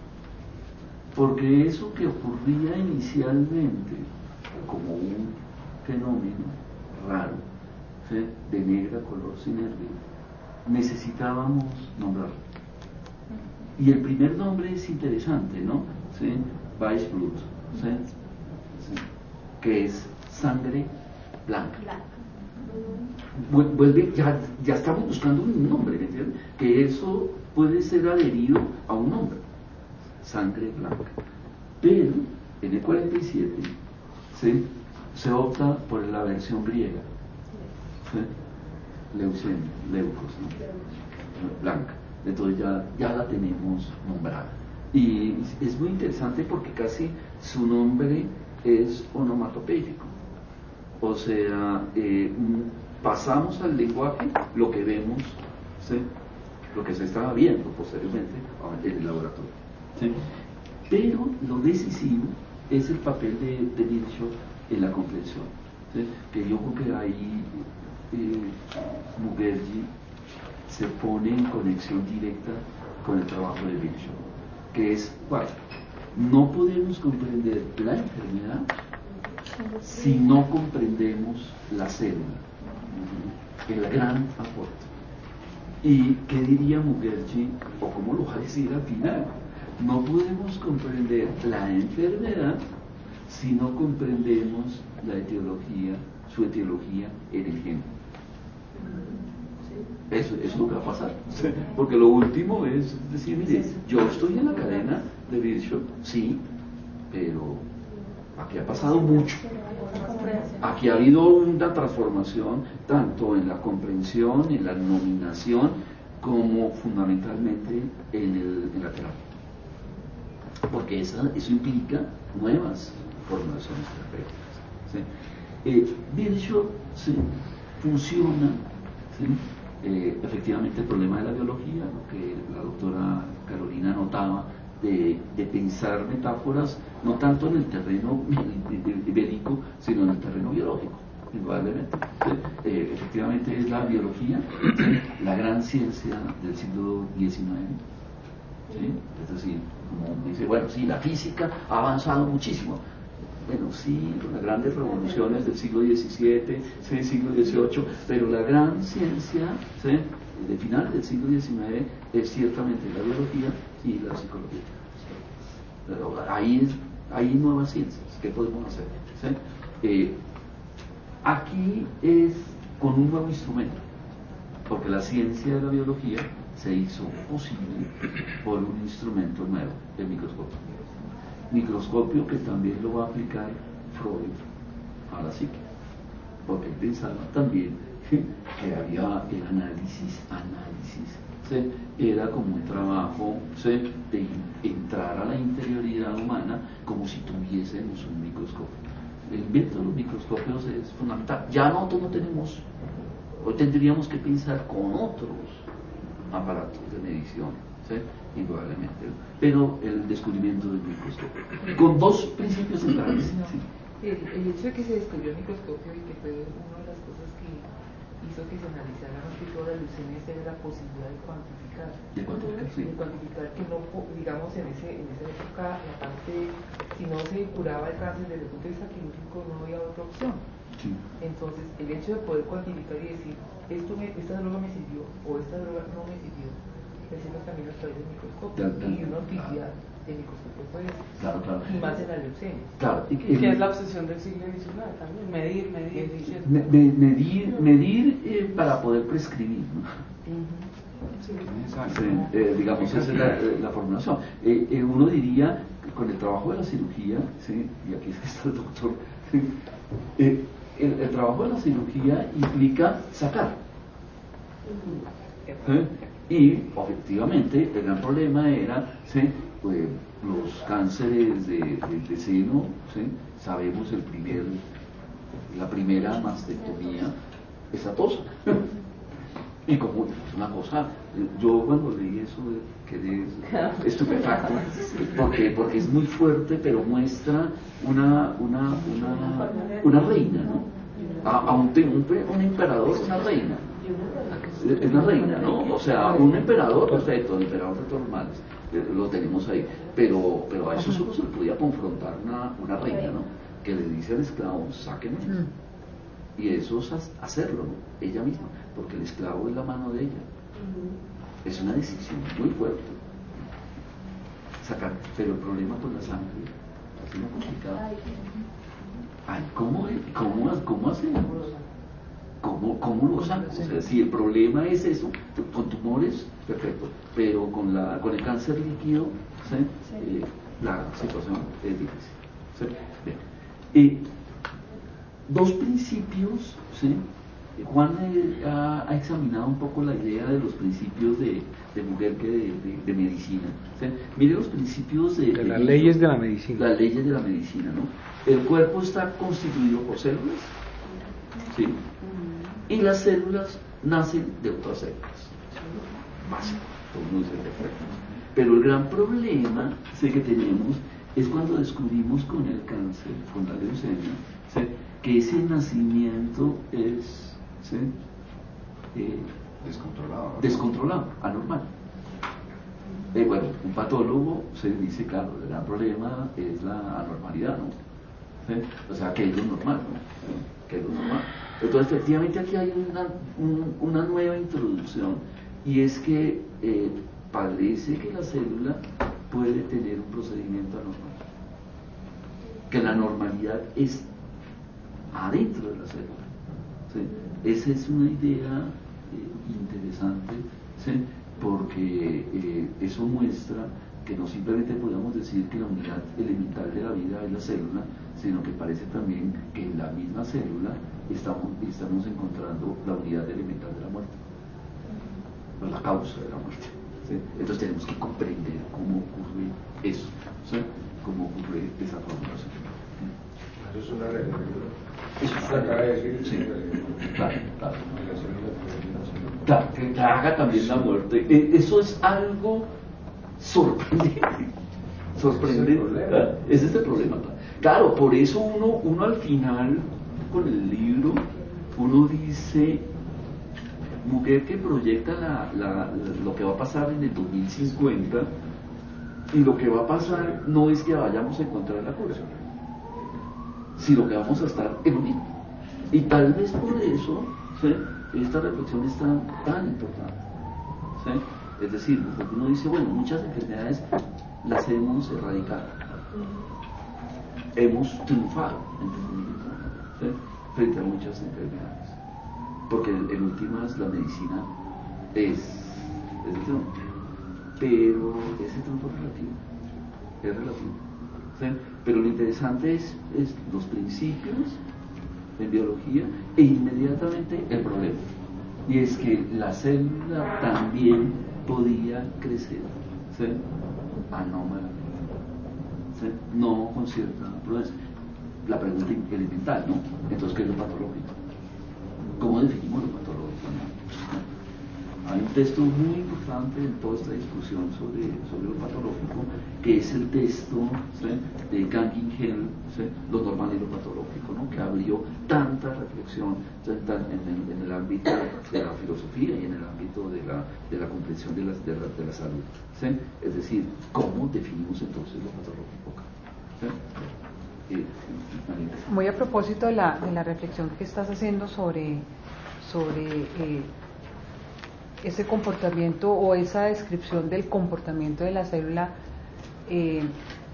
porque eso que ocurría inicialmente como un fenómeno raro, ¿sí?, de negra, color, sinergia, necesitábamos nombrarlo. Y el primer nombre es interesante, ¿no? ¿Sí? Weißblut, ¿sí?, ¿sí?, que es sangre blanca. vuelve, ya, ya estamos buscando un nombre, ¿me entiendes? Que eso puede ser adherido a un nombre, sangre blanca. Pero en el cuarenta y siete ¿sí? se opta por la versión griega, ¿sí? Leucemia, leucos, ¿no? Blanca. Entonces ya, ya la tenemos nombrada. Y es muy interesante porque casi su nombre es onomatopéyico. O sea, eh, pasamos al lenguaje lo que vemos, ¿sí? Lo que se estaba viendo posteriormente en el laboratorio, ¿sí? Pero lo decisivo es el papel de, de Virchow en la comprensión, ¿sí? Que yo creo que ahí eh, Mukherjee se pone en conexión directa con el trabajo de Virchow, que es, bueno, no podemos comprender la enfermedad si no comprendemos la célula, el gran aporte. ¿Y qué diría Mukherjee, o cómo lo va a decir al final? No podemos comprender la enfermedad si no comprendemos la etiología, su etiología en el gen. Eso, eso es lo que va a pasar. Sí. Porque lo último es decir, mire, yo estoy en la cadena de Virchow, sí, pero aquí ha pasado mucho. Aquí ha habido una transformación tanto en la comprensión, en la nominación, como fundamentalmente en, el, en la terapia. Porque esa, eso implica nuevas formulaciones terapéuticas. ¿Sí? Eh, Virchow ¿sí? funciona, ¿sí? Eh, efectivamente el problema de la biología, lo que la doctora Carolina notaba, de, de pensar metáforas no tanto en el terreno bélico, sino en el terreno biológico, indudablemente. ¿Sí? Eh, efectivamente es la biología, ¿sí? La gran ciencia del siglo diecinueve. ¿Sí? Es decir, como dice, bueno, sí, la física ha avanzado muchísimo. Bueno, sí, las grandes revoluciones del siglo diecisiete, ¿sí? Siglo dieciocho, pero la gran ciencia, ¿sí? de finales del siglo diecinueve es ciertamente la biología y la psicología. Pero ahí hay nuevas ciencias. ¿Qué podemos hacer? ¿Sí? Eh, aquí es con un nuevo instrumento, porque la ciencia de la biología se hizo posible por un instrumento nuevo, el microscopio. Microscopio que también lo va a aplicar Freud a la psique, porque él pensaba también que había el análisis, análisis, ¿sí? Era como un trabajo, ¿sí? de entrar a la interioridad humana como si tuviésemos un microscopio. El invento de los microscopios es fundamental. Ya nosotros no tenemos, hoy tendríamos que pensar con otros aparatos de medición, ¿sí? Indudablemente, pero el descubrimiento del microscopio con dos principios centrales. ¿Sí? el, el hecho de que se descubrió el microscopio y que fue una de las cosas que hizo que se analizara más que toda la leucemia era la posibilidad de cuantificar de cuantificar, sí. de cuantificar que no, digamos, en, ese, en esa época la parte, si no se curaba el cáncer desde el punto de vista quirúrgico no había otra opción. Sí. Entonces el hecho de poder cuantificar y decir esto me, esta droga me sirvió o esta droga no me sirvió, decirlo también a través del microscopio, claro, claro, y una utilidad claro. del microscopio puede ser, claro, claro. y más en la leucemia. Claro. Y que es la obsesión del siglo diecinueve también, medir, medir, medir. Me, medir, medir eh, para poder prescribir, ¿no? Uh-huh. Sí. Sí, eh, digamos, esa es la, la formulación. Eh, eh, uno diría, con el trabajo de la cirugía, ¿sí? Y aquí está el doctor, ¿sí? eh, el, el trabajo de la cirugía implica sacar. ¿Sí? Y efectivamente el gran problema era, ¿sí? pues, los cánceres de, de, de seno, ¿sí? Sabemos el primer, la primera mastectomía esatosa. Y como es una cosa, yo cuando leí eso quedé estupefacto, porque, porque es muy fuerte, pero muestra una, una, una, una reina, ¿no? A, a un, un, un emperador, una reina. Es una reina, ¿no? O sea, un emperador perfecto, el emperador de todos los males, lo tenemos ahí, pero, pero a eso solo se le podía confrontar una, una reina, ¿no? Que le dice al esclavo, sáquenme. Y eso es hacerlo, ¿no? Ella misma, porque el esclavo es la mano de ella. Es una decisión muy fuerte. Sacar, pero el problema con la sangre es muy complicado. Ay, ¿cómo, cómo, cómo hacemos? ¿cómo, cómo lo saco? O sea, si el problema es eso, con tumores, perfecto, pero con, la, con el cáncer líquido, ¿sí? Sí. Eh, la situación es difícil. ¿Sí? Bien. Eh, dos principios, ¿sí? Juan eh, ha, ha examinado un poco la idea de los principios de, de Muguerque de, de, de medicina. ¿Sí? Mire los principios de, de, de las de leyes de la medicina. Las leyes de la medicina, ¿no? El cuerpo está constituido por células, ¿sí? Y las células nacen de otras células. Básico, todo el mundo dice perfecto. Pero el gran problema, ¿sí?, que tenemos es cuando descubrimos con el cáncer, con la leucemia, ¿sí?, que ese nacimiento es, ¿sí?, eh, descontrolado, descontrolado, anormal. Eh, bueno, un patólogo se dice, claro, el gran problema es la anormalidad, ¿no? ¿Sí? O sea, que es lo normal, ¿no? ¿Sí? Que es lo normal. Entonces, efectivamente, aquí hay una, un, una nueva introducción, y es que eh, parece que la célula puede tener un procedimiento anormal, que la normalidad es adentro de la célula. ¿Sí? Esa es una idea eh, interesante, ¿sí?, porque eh, eso muestra que no simplemente podemos decir que la unidad elemental de la vida es la célula, sino que parece también que en la misma célula estamos, estamos encontrando la unidad elemental de la muerte, la causa de la muerte. ¿Sí? Entonces tenemos que comprender cómo ocurre eso, ¿sí?, cómo ocurre esa formulación. Eso es una regla. Eso se acaba de decir. Sí, claro, claro. Claro, que haga también la muerte. Eh, eso es algo sorprendente. Sorprendente. Ese es el problema. Claro, por eso uno, uno al final, con el libro, uno dice, mujer que proyecta la, la, la, lo que va a pasar en el dos mil cincuenta, y lo que va a pasar no es que vayamos a encontrar la cura, sino que vamos a estar en lo mismo. Y tal vez por eso, ¿sí?, esta reflexión es tan, tan importante. ¿Sí? Es decir, porque uno dice, bueno, muchas enfermedades las hemos erradicado, hemos triunfado, ¿sí?, frente a muchas enfermedades, porque en últimas la medicina es, es el triunfo, pero ese triunfo es relativo, es relativo. ¿Sí? Pero lo interesante es, es los principios en biología e inmediatamente el problema, y es que la célula también podía crecer, ¿sí?, anómalamente, ¿sí?, no con cierta prudencia. La pregunta elemental, ¿no? Entonces, ¿qué es lo patológico? ¿Cómo definimos lo patológico? ¿No? Hay un texto muy importante en toda esta discusión sobre, sobre lo patológico, que es el texto, ¿sí?, de Kang-in-hel, ¿sí?, lo normal y lo patológico, ¿no?, que abrió tanta reflexión, ¿sí?, en, en, en el ámbito de la filosofía y en el ámbito de la, de la comprensión de la, de la, de la salud, ¿sí? Es decir, ¿cómo definimos entonces lo patológico? ¿Sí? Eh, Muy a propósito de la, de la reflexión que estás haciendo sobre, sobre eh, ese comportamiento o esa descripción del comportamiento de la célula, eh,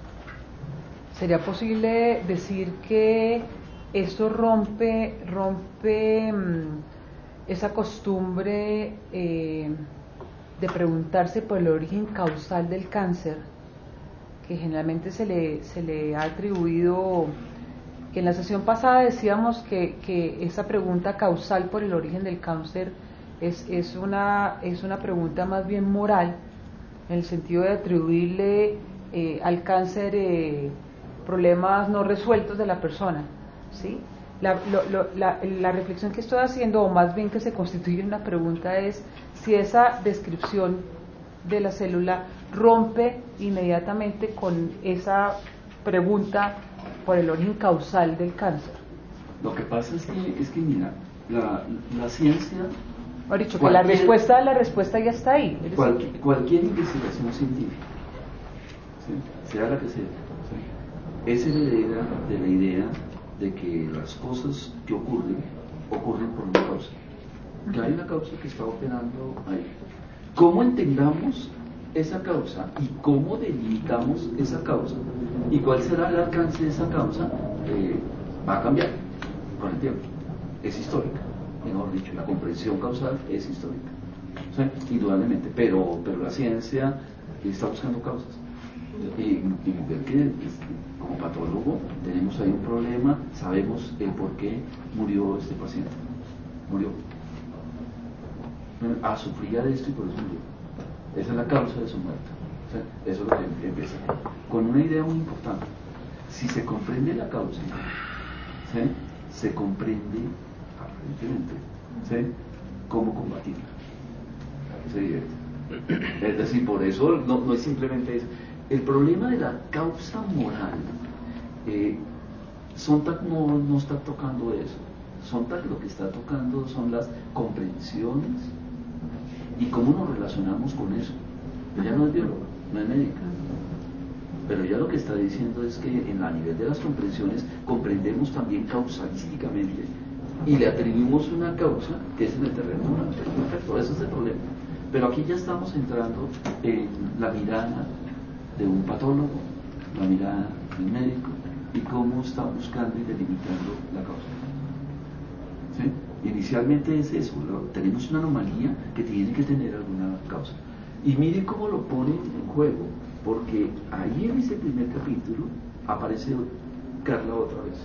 ¿sería posible decir que esto rompe, rompe mmm, esa costumbre eh, de preguntarse por el origen causal del cáncer, que generalmente se le, se le ha atribuido, que en la sesión pasada decíamos que, que esa pregunta causal por el origen del cáncer es, es, una, es una pregunta más bien moral, en el sentido de atribuirle eh, al cáncer eh, problemas no resueltos de la persona, ¿sí? La, lo, lo, la, la reflexión que estoy haciendo, o más bien que se constituye en una pregunta, es si esa descripción de la célula rompe inmediatamente con esa pregunta por el origen causal del cáncer. Lo que pasa es que, es que mira, la, la ciencia... He dicho que la respuesta, la respuesta ya está ahí. Cualquier, cualquier investigación científica, ¿sí?, sea la que sea, ¿sí?, es heredera de la idea de que las cosas que ocurren, ocurren por una causa, que hay una causa que está operando ahí. ¿Cómo entendamos esa causa y cómo delimitamos esa causa y cuál será el alcance de esa causa? Eh, va a cambiar con el tiempo, es histórica, mejor dicho, la comprensión causal es histórica, ¿sí? Indudablemente, pero, pero la ciencia está buscando causas. Y, y ver que este, como patólogo tenemos ahí un problema, sabemos el por qué murió este paciente. Murió. Ah, sufría de esto y por eso murió. Esa es la causa de su muerte. ¿Sí? Eso es lo que empieza con una idea muy importante. Si se comprende la causa, ¿sí? Se comprende aparentemente, ¿sí? Cómo combatirla. Es evidente. Es decir, por eso no, no es simplemente eso. El problema de la causa moral, eh, Sontag no, no está tocando eso. Sontag lo que está tocando son las comprensiones y cómo nos relacionamos con eso. Ella no es bióloga, no es médica, pero ella lo que está diciendo es que en la nivel de las comprensiones comprendemos también causalísticamente y le atribuimos una causa que es en el terreno moral. Perfecto, ese es el problema. Pero aquí ya estamos entrando en la mirada de un patólogo, la mirada del médico y cómo está buscando y delimitando la causa. ¿Sí? Inicialmente es eso, ¿no? Tenemos una anomalía que tiene que tener alguna causa. Y mire cómo lo pone en juego, porque ahí en ese primer capítulo aparece Carla otra vez.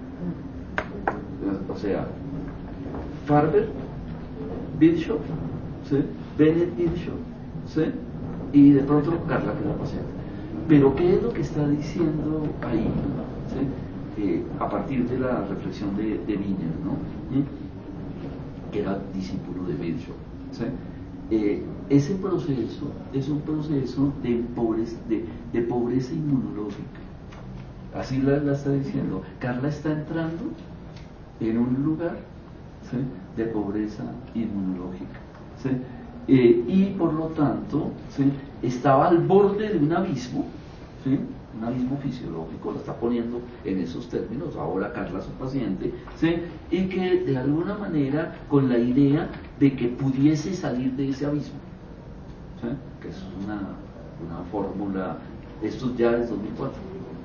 O sea, Farber, Bischoff, ¿sí? Bennett, Bischoff, ¿sí? Y de pronto Carla, que es la paciente. Pero ¿qué es lo que está diciendo ahí? ¿Sí? Eh, a partir de la reflexión de, de Wiener, ¿no? ¿Mm? Que era discípulo de Bischoff, ¿sí? Eh, ese proceso es un proceso de pobreza, de, de pobreza inmunológica. Así la, la está diciendo. Carla está entrando en un lugar, ¿sí? De pobreza inmunológica, ¿sí? Eh, y por lo tanto, ¿sí? Estaba al borde de un abismo, ¿sí? Un abismo fisiológico, lo está poniendo en esos términos ahora Carla su paciente, ¿sí? Y que de alguna manera con la idea de que pudiese salir de ese abismo, ¿sí? Que es una, una fórmula, esto ya es dos mil cuatro,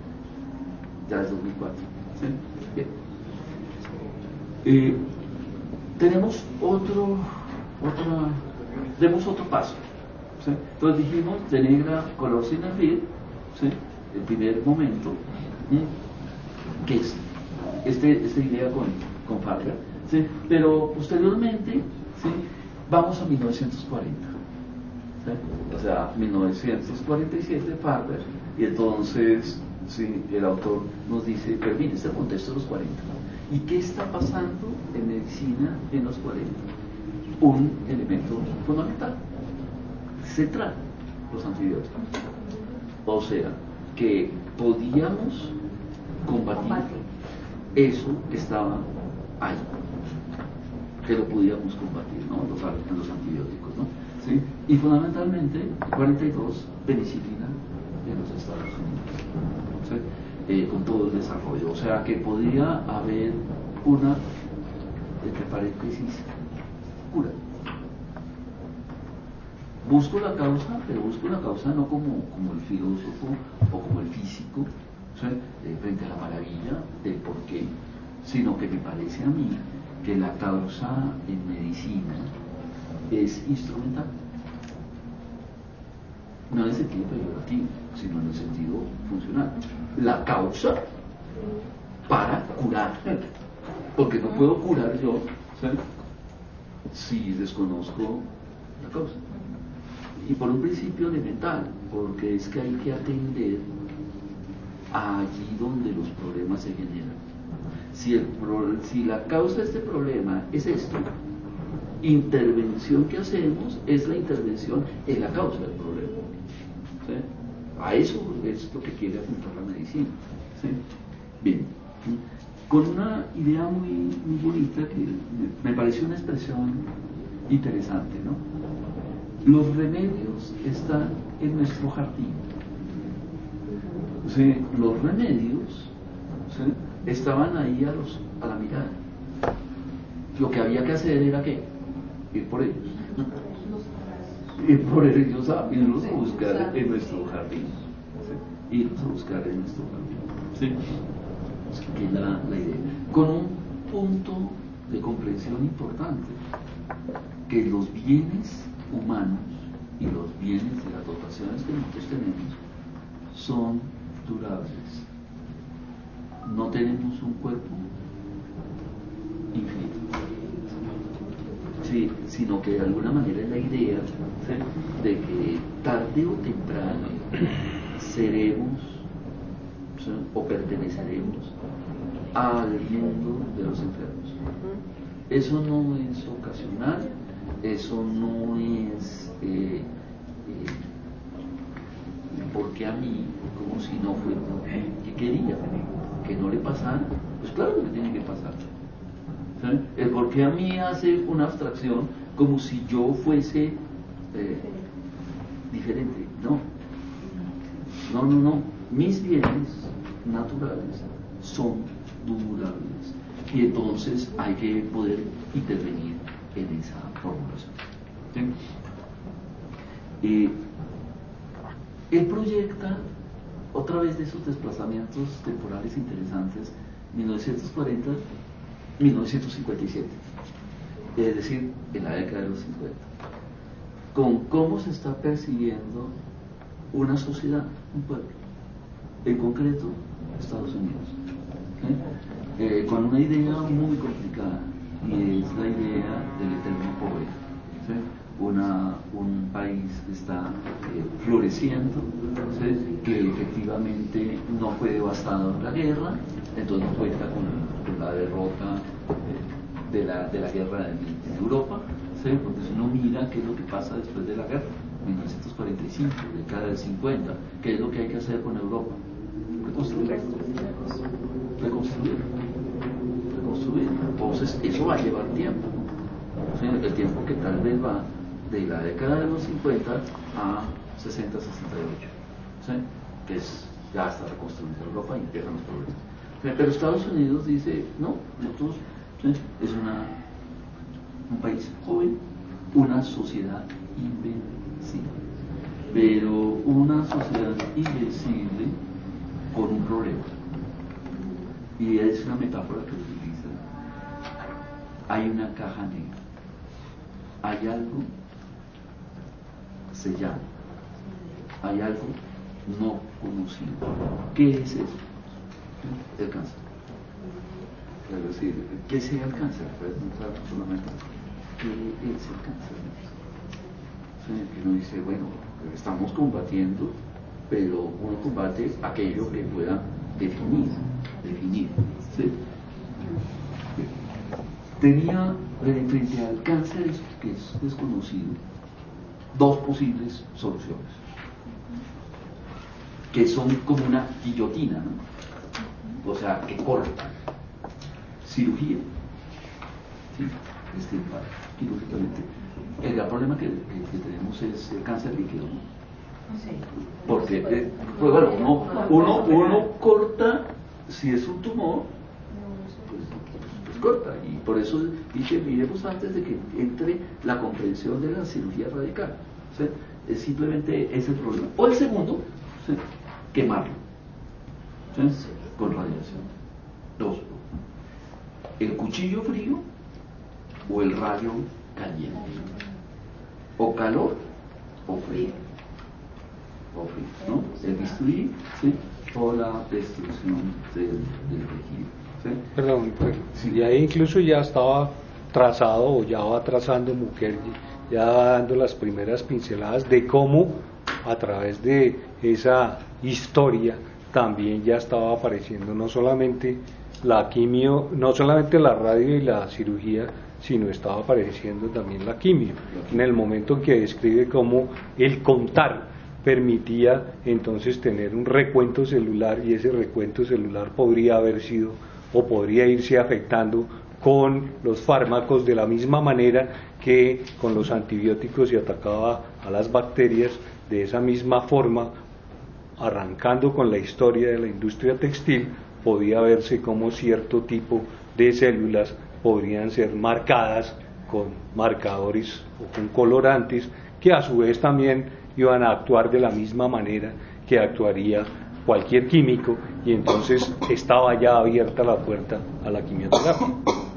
ya es dos mil cuatro, ¿sí? Bien. Eh, tenemos otro, otra, demos otro paso, ¿sí? Entonces dijimos de negra color sin hervir, ¿sí? El primer momento, ¿sí? Que es este, esta idea con, con Farber, ¿sí? Pero posteriormente, ¿sí? Vamos a mil novecientos cuarenta, ¿sí? O sea, mil novecientos cuarenta y siete Farber, y entonces, ¿sí? El autor nos dice, pero mire, este contexto de los cuarenta. ¿Y qué está pasando en medicina en los cuarenta? Un elemento fundamental, central, los antibióticos. O sea, que podíamos combatir eso que estaba ahí, que lo podíamos combatir, ¿no? Los, los antibióticos, ¿no? ¿Sí? Y fundamentalmente, cuarenta y dos, penicilina en los Estados Unidos, ¿sí? Eh, con todo el desarrollo, o sea que podría haber una, entre paréntesis, cura. Busco la causa, pero busco la causa no como, como el filósofo o como el físico, ¿sí? eh, frente a la maravilla del por qué, sino que me parece a mí que la causa en medicina es instrumental. No en el sentido peyorativo, sino en el sentido funcional. La causa para curar, porque no puedo curar yo, ¿sí? Si desconozco la causa. Y por un principio elemental, porque es que hay que atender allí donde los problemas se generan. Si, el, si la causa de este problema es esto, intervención que hacemos es la intervención en la causa del problema, ¿sí? A eso es lo que quiere apuntar la medicina, ¿sí? Bien, con una idea muy, muy bonita que me pareció una expresión interesante, ¿no? Los remedios están en nuestro jardín. ¿Sí? Los remedios, ¿sí? Estaban ahí a, los, a la mirada. Lo que había que hacer era ¿qué? Ir por ellos. Ir por ellos a irlos a buscar en nuestro jardín. ¿Sí? Irlos a buscar en nuestro jardín. ¿Sí? Que es la, la idea. Con un punto de comprensión importante, que los bienes humanos y los bienes de las dotaciones que nosotros tenemos son durables. No tenemos un cuerpo infinito, sí, sino que de alguna manera es la idea, ¿sí?, de que tarde o temprano seremos, ¿sí?, o perteneceremos al mundo de los enfermos. Eso no es ocasional, eso no es eh, eh, porque a mí, como si no fuera que quería que no le pasara, pues claro que tiene que pasar. ¿Sí? El por qué a mí hace una abstracción como si yo fuese eh, diferente. No, no, no, no. Mis bienes naturales son durables y entonces hay que poder intervenir en esa formulación. ¿Sí? Eh, él proyecta otra vez de esos desplazamientos temporales interesantes, mil novecientos cuarenta a mil novecientos cincuenta y siete, es decir, en la década de los cincuenta, con cómo se está percibiendo una sociedad, un pueblo, en concreto Estados Unidos, ¿sí? eh, con una idea muy complicada, y es la idea del eterno pobre, ¿sí? Una, un país que está eh, floreciendo, ¿sí?, que efectivamente no fue devastado en la guerra, entonces no cuenta con, con la derrota eh, de, la, de la guerra en, en Europa, ¿sí?, porque si uno mira qué es lo que pasa después de la guerra, mil novecientos cuarenta y cinco, década del cincuenta, qué es lo que hay que hacer con Europa, reconstruir, reconstruir, reconstruir, entonces eso va a llevar tiempo. El tiempo que tal vez va de la década de los cincuenta a sesenta, sesenta y ocho, ¿sí?, que es ya hasta reconstruir Europa y empiezan los problemas. ¿Sí? Pero Estados Unidos dice, no, nosotros, ¿sí?, es una, un país joven, una sociedad invencible, pero una sociedad invencible con un problema, y es una metáfora que utiliza. Hay una caja negra, hay algo sellado, hay algo no conocido. ¿Qué es eso? El cáncer. Es decir, ¿qué sea el cáncer? Puedes pensar solamente, ¿qué es el cáncer? ¿Sí? Que uno dice, bueno, estamos combatiendo, pero uno combate aquello que pueda definir, definir, ¿sí? Tenía frente al cáncer, que es desconocido, dos posibles soluciones, que son como una guillotina, ¿no? O sea, que cortan. Cirugía, ¿sí?, extirpar quirúrgicamente. El gran problema que, que, que tenemos es el cáncer líquido, ¿no? Sí. Porque, eh, pues bueno, uno, uno, uno corta, si es un tumor, corta, y por eso dije, miremos antes de que entre la comprensión de la cirugía radical, ¿sí? Es simplemente ese el problema. O el segundo, ¿sí?, quemarlo, ¿sí?, con radiación. Dos, el cuchillo frío o el rayo caliente, o calor o frío, o frío, ¿no? El bisturí, ¿sí?, o la destrucción del, del tejido. ¿Sí? Perdón, pues, y ahí incluso ya estaba trazado, o ya va trazando Mukherjee, ya va dando las primeras pinceladas de cómo a través de esa historia también ya estaba apareciendo no solamente la quimio, no solamente la radio y la cirugía, sino estaba apareciendo también la quimio, en el momento en que describe cómo el contar permitía entonces tener un recuento celular, y ese recuento celular podría haber sido o podría irse afectando con los fármacos de la misma manera que con los antibióticos, y atacaba a las bacterias de esa misma forma. Arrancando con la historia de la industria textil, podía verse como cierto tipo de células podrían ser marcadas con marcadores o con colorantes, que a su vez también iban a actuar de la misma manera que actuaría cualquier químico, y entonces estaba ya abierta la puerta a la quimioterapia.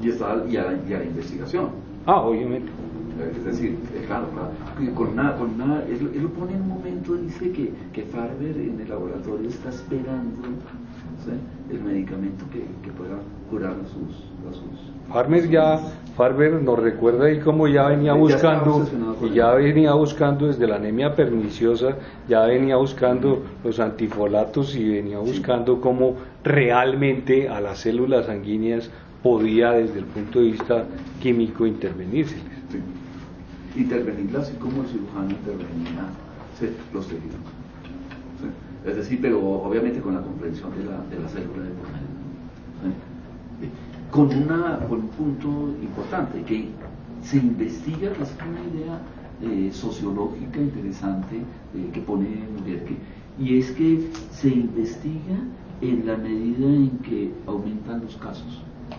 y, está, y, a, y a la investigación. Ah, obviamente. Es decir, eh, claro, claro, con nada, con nada, él, él lo pone en un momento, dice que, que Farber en el laboratorio está esperando, ¿sí?, el medicamento que, que pueda curar a sus, a sus... Farber ya, Farber nos recuerda ahí cómo ya venía buscando, y ya venía buscando desde la anemia perniciosa, ya venía buscando los antifolatos y venía buscando cómo realmente a las células sanguíneas podía desde el punto de vista químico intervenírseles. Sí. Intervenirla así como el cirujano intervenía, ¿sí?, los tejidos. ¿Sí? Es decir, pero obviamente con la comprensión de la, de la célula de por medio. ¿Sí? Con, una, con un punto importante, que se investiga, que es una idea eh, sociológica interesante eh, que pone Murielke, y es que se investiga en la medida en que aumentan los casos.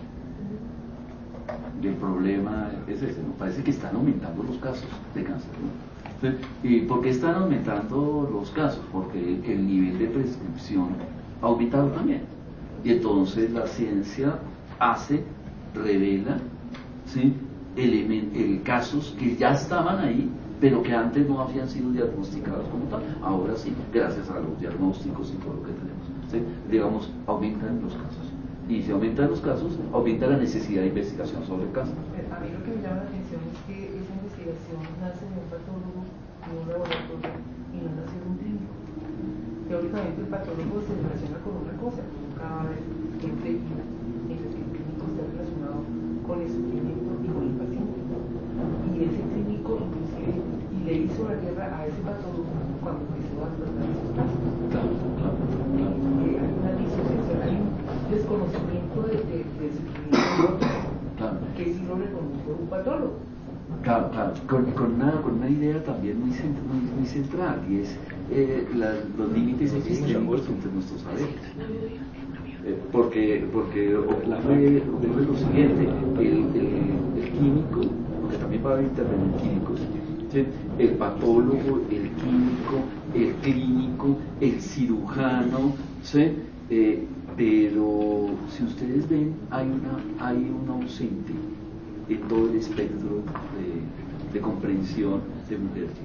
Y el problema es ese, ¿no? Parece que están aumentando los casos de cáncer, ¿no? ¿Sí? ¿Y por qué están aumentando los casos? Porque el nivel de prescripción ha aumentado también. Y entonces la ciencia hace, revela, ¿sí?, Element, el, casos que ya estaban ahí, pero que antes no habían sido diagnosticados como tal. Ahora sí, gracias a los diagnósticos y todo lo que tenemos, ¿sí?, digamos, aumentan los casos. Y si aumentan los casos, aumenta la necesidad de investigación sobre el caso. A mí lo que me llama la atención es que esa investigación nace de un patólogo, de un laboratorio, y no nace de un clínico. Teóricamente el patólogo se relaciona con una cosa, con un cadáver, con un tejido, mientras que el clínico está relacionado con el sufrimiento y con el paciente. Y ese clínico inclusive y le hizo la guerra a ese patólogo cuando empezó a tratar esos casos. Claro, claro, claro. Que hay una disociación, hay un desconocimiento de, de, del sufrimiento, claro, que sí lo reconoció un patólogo. Claro, claro, con, con, una, con una idea también muy, muy, muy central, y es eh, la, los límites epistémicos entre nuestros saberes. Eh, porque porque ocurre, ocurre lo siguiente, el, el, el químico, porque también va a intervenir químicos, ¿sí?, el patólogo, el químico, el clínico, el cirujano, ¿sí?, eh, pero si ustedes ven, hay una hay un ausente en todo el espectro de, de comprensión de Murielke,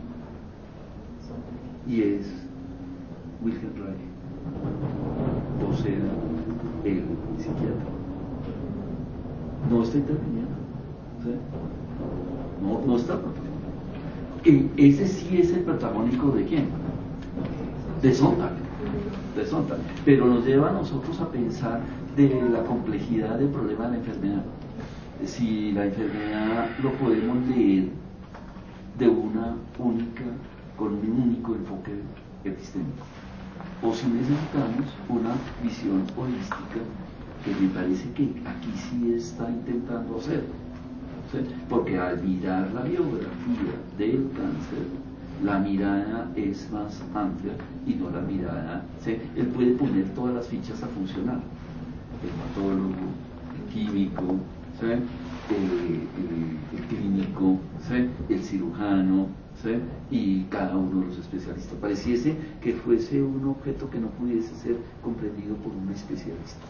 y es Wilhelm Reich, o sea, el psiquiatra. No está interviniendo, ¿sí?, no, no está protagónico. Ese sí es el protagónico de quién, de Sontag, de Sontag, pero nos lleva a nosotros a pensar de la complejidad del problema de la enfermedad. Si la enfermedad lo podemos leer de una única, con un único enfoque epistémico, o si necesitamos una visión holística, que me parece que aquí sí está intentando hacer, ¿sí?, porque al mirar la biografía del cáncer, la mirada es más amplia y no la mirada, ¿sí?, él puede poner todas las fichas a funcionar, el patólogo, el químico, ¿sí?, el, el, el clínico, ¿sí?, el cirujano, ¿sí?, y cada uno de los especialistas. Pareciese que fuese un objeto que no pudiese ser comprendido por un especialista.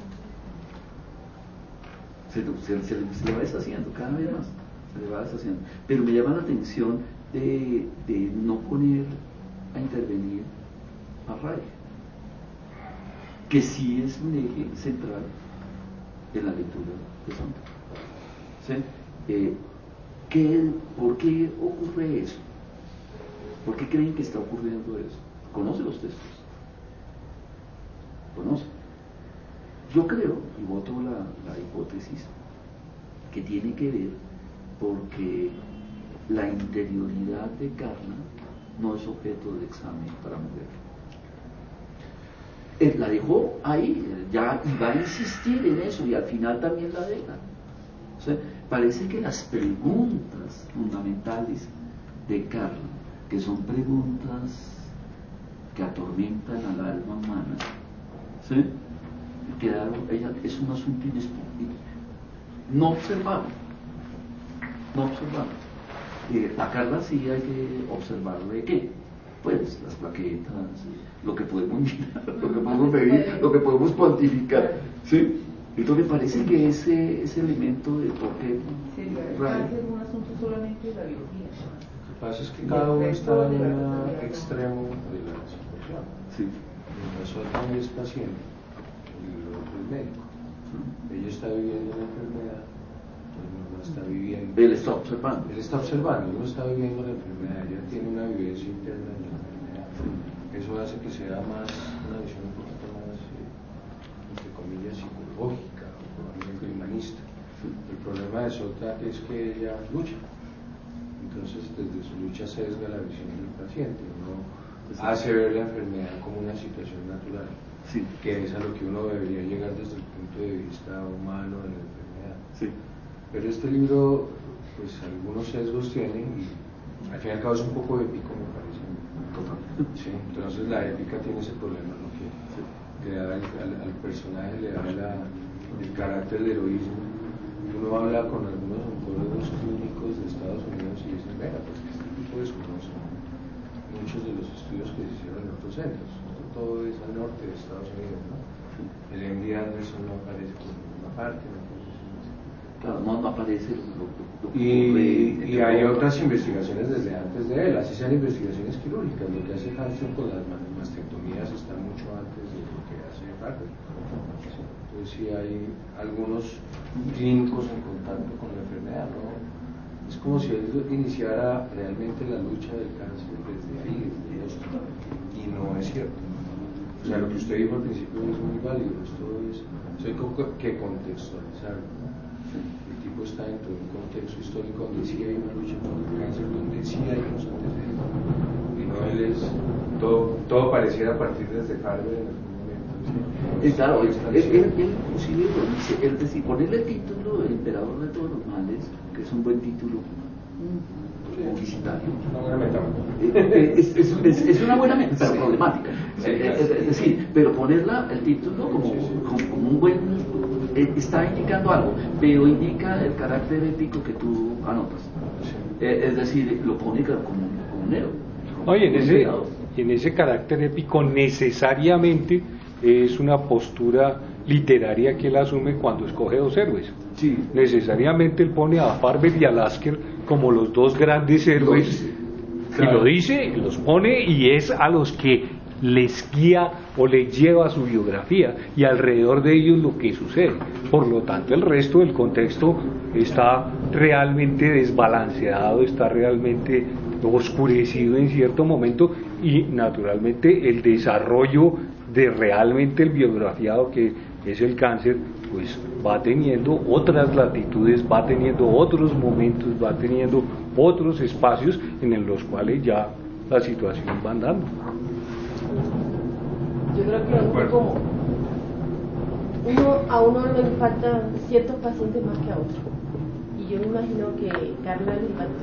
Se, se, se, se le va deshaciendo cada vez más, se le va deshaciendo. Pero me llama la atención de, de no poner a intervenir a Reich, que sí es un eje central en la lectura de Sontag. ¿Sí? Eh, ¿qué, ¿Por qué ocurre eso? ¿Por qué creen que está ocurriendo eso? ¿Conoce los textos? ¿Conoce? Yo creo, y voto la, la hipótesis, que tiene que ver porque la interioridad de Carla no es objeto de examen para mujer. Él la dejó ahí, ya, y va a insistir en eso, y al final también la deja. O sea, parece que las preguntas fundamentales de Carla, que son preguntas que atormentan al alma humana, ¿sí?, quedaron, ella es un asunto inexpugnable, no observado, no observado. Eh, a Carla sí hay que observarle qué, pues las plaquetas, lo que podemos mirar, lo que podemos medir, lo que podemos cuantificar, ¿sí? Entonces me parece que ese, ese elemento de por qué Sería el cáncer un asunto solamente de la biología. Lo que pasa es que cada uno está en un extremo de la situación. Sí. Nosotros también es paciente y el otro es médico. Ella está viviendo la enfermedad, pues no la está viviendo. Él está observando. Él está observando, él no está viviendo la enfermedad, ella tiene una vivencia interna de la enfermedad. Eso hace que sea más una visión un poquito más, eh, entre comillas, psicológica o probablemente humanista. El problema de Sontag es que ella lucha. Entonces, desde su lucha sesga la visión del paciente, no hace ver la enfermedad como una situación natural, sí, que es a lo que uno debería llegar desde el punto de vista humano de la enfermedad. Sí. Pero este libro, pues algunos sesgos tiene y al fin y al cabo es un poco épico, me parece. Total. Sí, entonces la épica tiene ese problema, ¿no? Que sí, le da al, al, al personaje le da la, el carácter de heroísmo. Uno habla con algunos oncólogos clínicos de Estados Unidos y dicen, venga, pues este tipo de estudios son muchos de los estudios que se hicieron en otros centros. Esto todo es al norte de Estados Unidos, ¿no? El M D Anderson no aparece por ninguna parte, ¿no? Claro, no, no aparece lo, lo, lo y, y hay otras investigaciones desde antes de él, así sean investigaciones quirúrgicas. Lo que hace Hansen con las mastectomías está mucho antes de lo que hace Farber. Entonces sí hay algunos clínicos en contacto con la enfermedad, ¿no? Es como si él iniciara realmente la lucha del cáncer desde ahí, desde esto, y no es cierto. O sea, lo que usted dijo al principio es muy válido, esto es, eso hay que contextualizarlo, ¿no? El tipo está dentro de un contexto histórico donde sí hay una lucha contra el cáncer, donde sí hay unos antecedentes, y no él es, todo, todo pareciera partir desde Farber en algún momento. ¿Sí? Y claro, él, él, él, él inclusive lo dice, es decir, ponerle el título El emperador de todos los males, que es un buen título publicitario. Una buena metáfora. Es, es, es, es una buena metáfora, pero problemática. Sí, es, es decir, pero ponerla, el título, como, como, como un buen, está indicando algo, pero indica el carácter ético que tú anotas. Es decir, lo pone como, como un héroe. Oye, en ese, en ese carácter épico necesariamente es una postura literaria que él asume cuando escoge dos héroes. Sí. Necesariamente él pone a Farber y a Lasker como los dos grandes héroes, claro, y lo dice, los pone y es a los que les guía o les lleva su biografía y alrededor de ellos lo que sucede. Por lo tanto, el resto del contexto está realmente desbalanceado, está realmente oscurecido en cierto momento, y naturalmente el desarrollo de realmente el biografiado, que es el cáncer, pues va teniendo otras latitudes, va teniendo otros momentos, va teniendo otros espacios en los cuales ya la situación va andando. Yo creo que uno, como, uno a uno le impacta ciertos pacientes más que a otros, y yo me imagino que Carla le impactó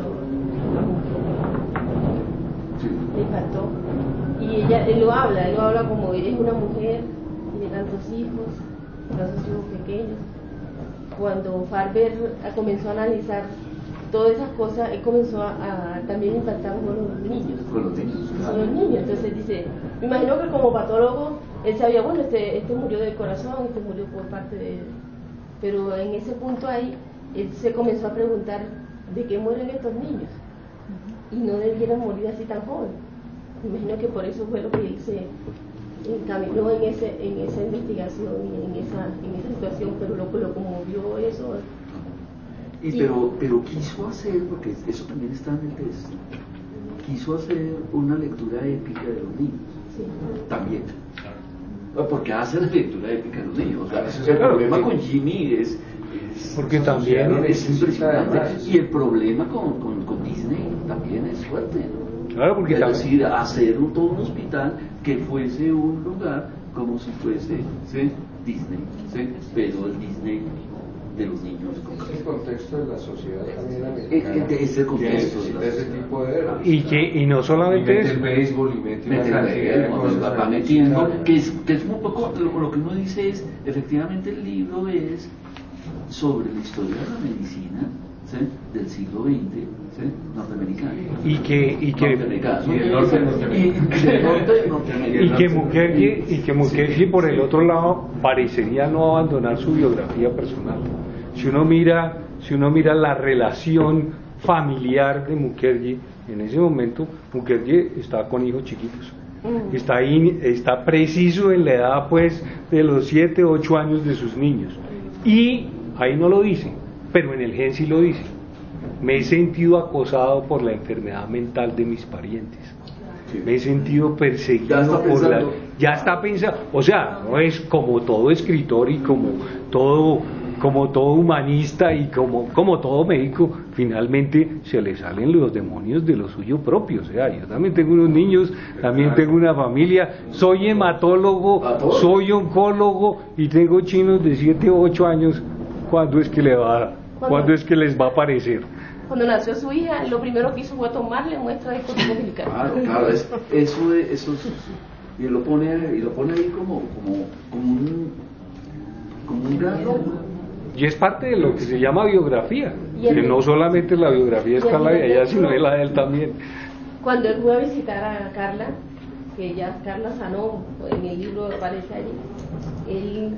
le impactó y ella, él lo habla, él lo habla como es una mujer, tiene tantos hijos, tantos hijos pequeños. Cuando Farber comenzó a analizar todas esas cosas, él comenzó a, a también impactar con los niños. Con los niños, claro. Con los niños. Entonces dice, me imagino que como patólogo, él sabía, bueno, este, este murió del corazón, este murió por parte de... Pero en ese punto ahí, él se comenzó a preguntar, ¿de qué mueren estos niños? Y no debieran morir así tan joven. Me imagino que por eso fue lo que él se encaminó en, ese, en esa investigación y en esa, en esa situación, pero lo, lo conmovió eso. Y, y pero, pero quiso hacer, porque eso también está en el texto, quiso hacer una lectura épica de los niños. Sí. También. Porque hace la lectura épica de los niños. O sea, el problema con Jimmy es... es porque también es impresionante. Y el problema con, con, con Disney también es fuerte, ¿no? Claro, porque es también... decir, hacer un, todo un hospital que fuese un lugar como si fuese, ¿sí?, Disney, ¿sí?, pero el Disney de los niños. Es el contexto de la sociedad también americana. Es el contexto de, de ese tipo de héroes. Y, que, y no solamente y mete el béisbol y mete, mete una cantidad de cosas. Va metiendo, que es, que es un poco, lo, lo que uno dice es, efectivamente el libro es sobre la historia de la medicina ¿sí? del siglo veinte, ¿sí? norteamericano. Y que, y que, norteamericano. Y, norte, y, y, norte, norteamericano. y que Mukerji, y que Mukerji por el otro lado parecería no abandonar su biografía personal. Si uno mira, si uno mira la relación familiar de Mukerji, en ese momento Mukerji está con hijos chiquitos. Está ahí, está preciso en la edad pues de los siete, ocho años de sus niños. Y ahí no lo dice, pero en el gen sí lo dice. Me he sentido acosado por la enfermedad mental de mis parientes. Me he sentido perseguido por la... Ya está pensando, o sea, no es como todo escritor y como todo, como todo humanista y como, como todo médico, finalmente se le salen los demonios de lo suyo propio. O sea, yo también tengo unos niños, también tengo una familia, soy hematólogo, soy oncólogo y tengo chinos de siete o ocho años. ¿Cuándo es que le va, ¿cuándo es que les va a aparecer? Cuando nació su hija, lo primero que hizo fue tomarle muestra de código umbilical. Claro, claro, es, eso, es, eso es, y lo pone, y lo pone ahí como, como, como un, como un gato. Y es parte de lo que se llama biografía, que no solamente la biografía está la de ella, sino la de él también. Cuando él fue a visitar a Carla, que ya Carla sanó, en el libro aparece allí, él,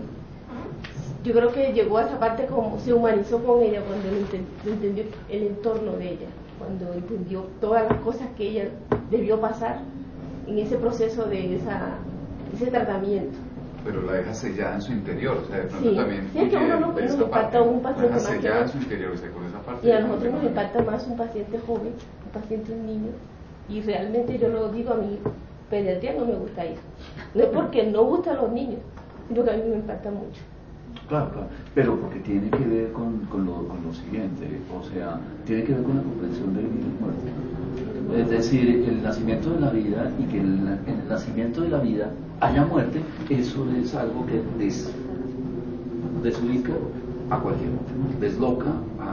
yo creo que llegó a esa parte como se humanizó con ella cuando él ent- entendió el entorno de ella, cuando entendió todas las cosas que ella debió pasar en ese proceso de esa, ese tratamiento. Pero la deja sellada en su interior, o sea, de pronto Sí, también sí, es que uno no, nos impacta un paciente más sellada en que su interior, o sea, con esa parte. y a nosotros nos impacta más un paciente joven, un paciente un niño, y realmente yo lo digo, a mi pediatría no me gusta ir, no es porque no gustan los niños, sino que a mí me impacta mucho. Claro, claro, pero porque tiene que ver con, con, lo, con lo siguiente, o sea, tiene que ver con la comprensión de vida y muerte. Es decir, el nacimiento de la vida y que en, en el nacimiento de la vida haya muerte, eso es algo que des, desubica a cualquier otro, desloca a,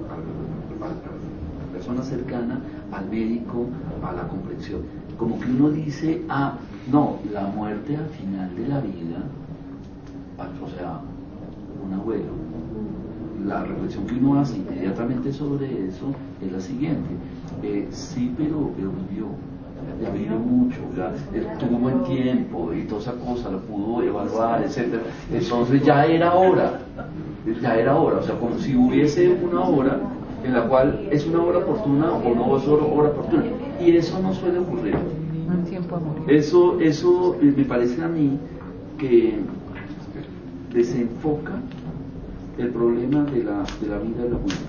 a, a la persona cercana, al médico, a la comprensión. Como que uno dice, ah, no, la muerte al final de la vida, o sea, un abuelo, la reflexión que uno hace inmediatamente sobre eso es la siguiente, eh, sí, pero, pero vivió, ya vivió mucho, ya, eh, tuvo buen tiempo y toda esa cosa, lo pudo evaluar, etcétera. Entonces ya era hora, ya era hora, o sea, como si hubiese una hora en la cual es una hora oportuna o no es una hora oportuna, y eso no suele ocurrir. Un tiempo a morir. Eso, eso eh, me parece a mí que desenfoca el problema de la, de la vida y la muerte,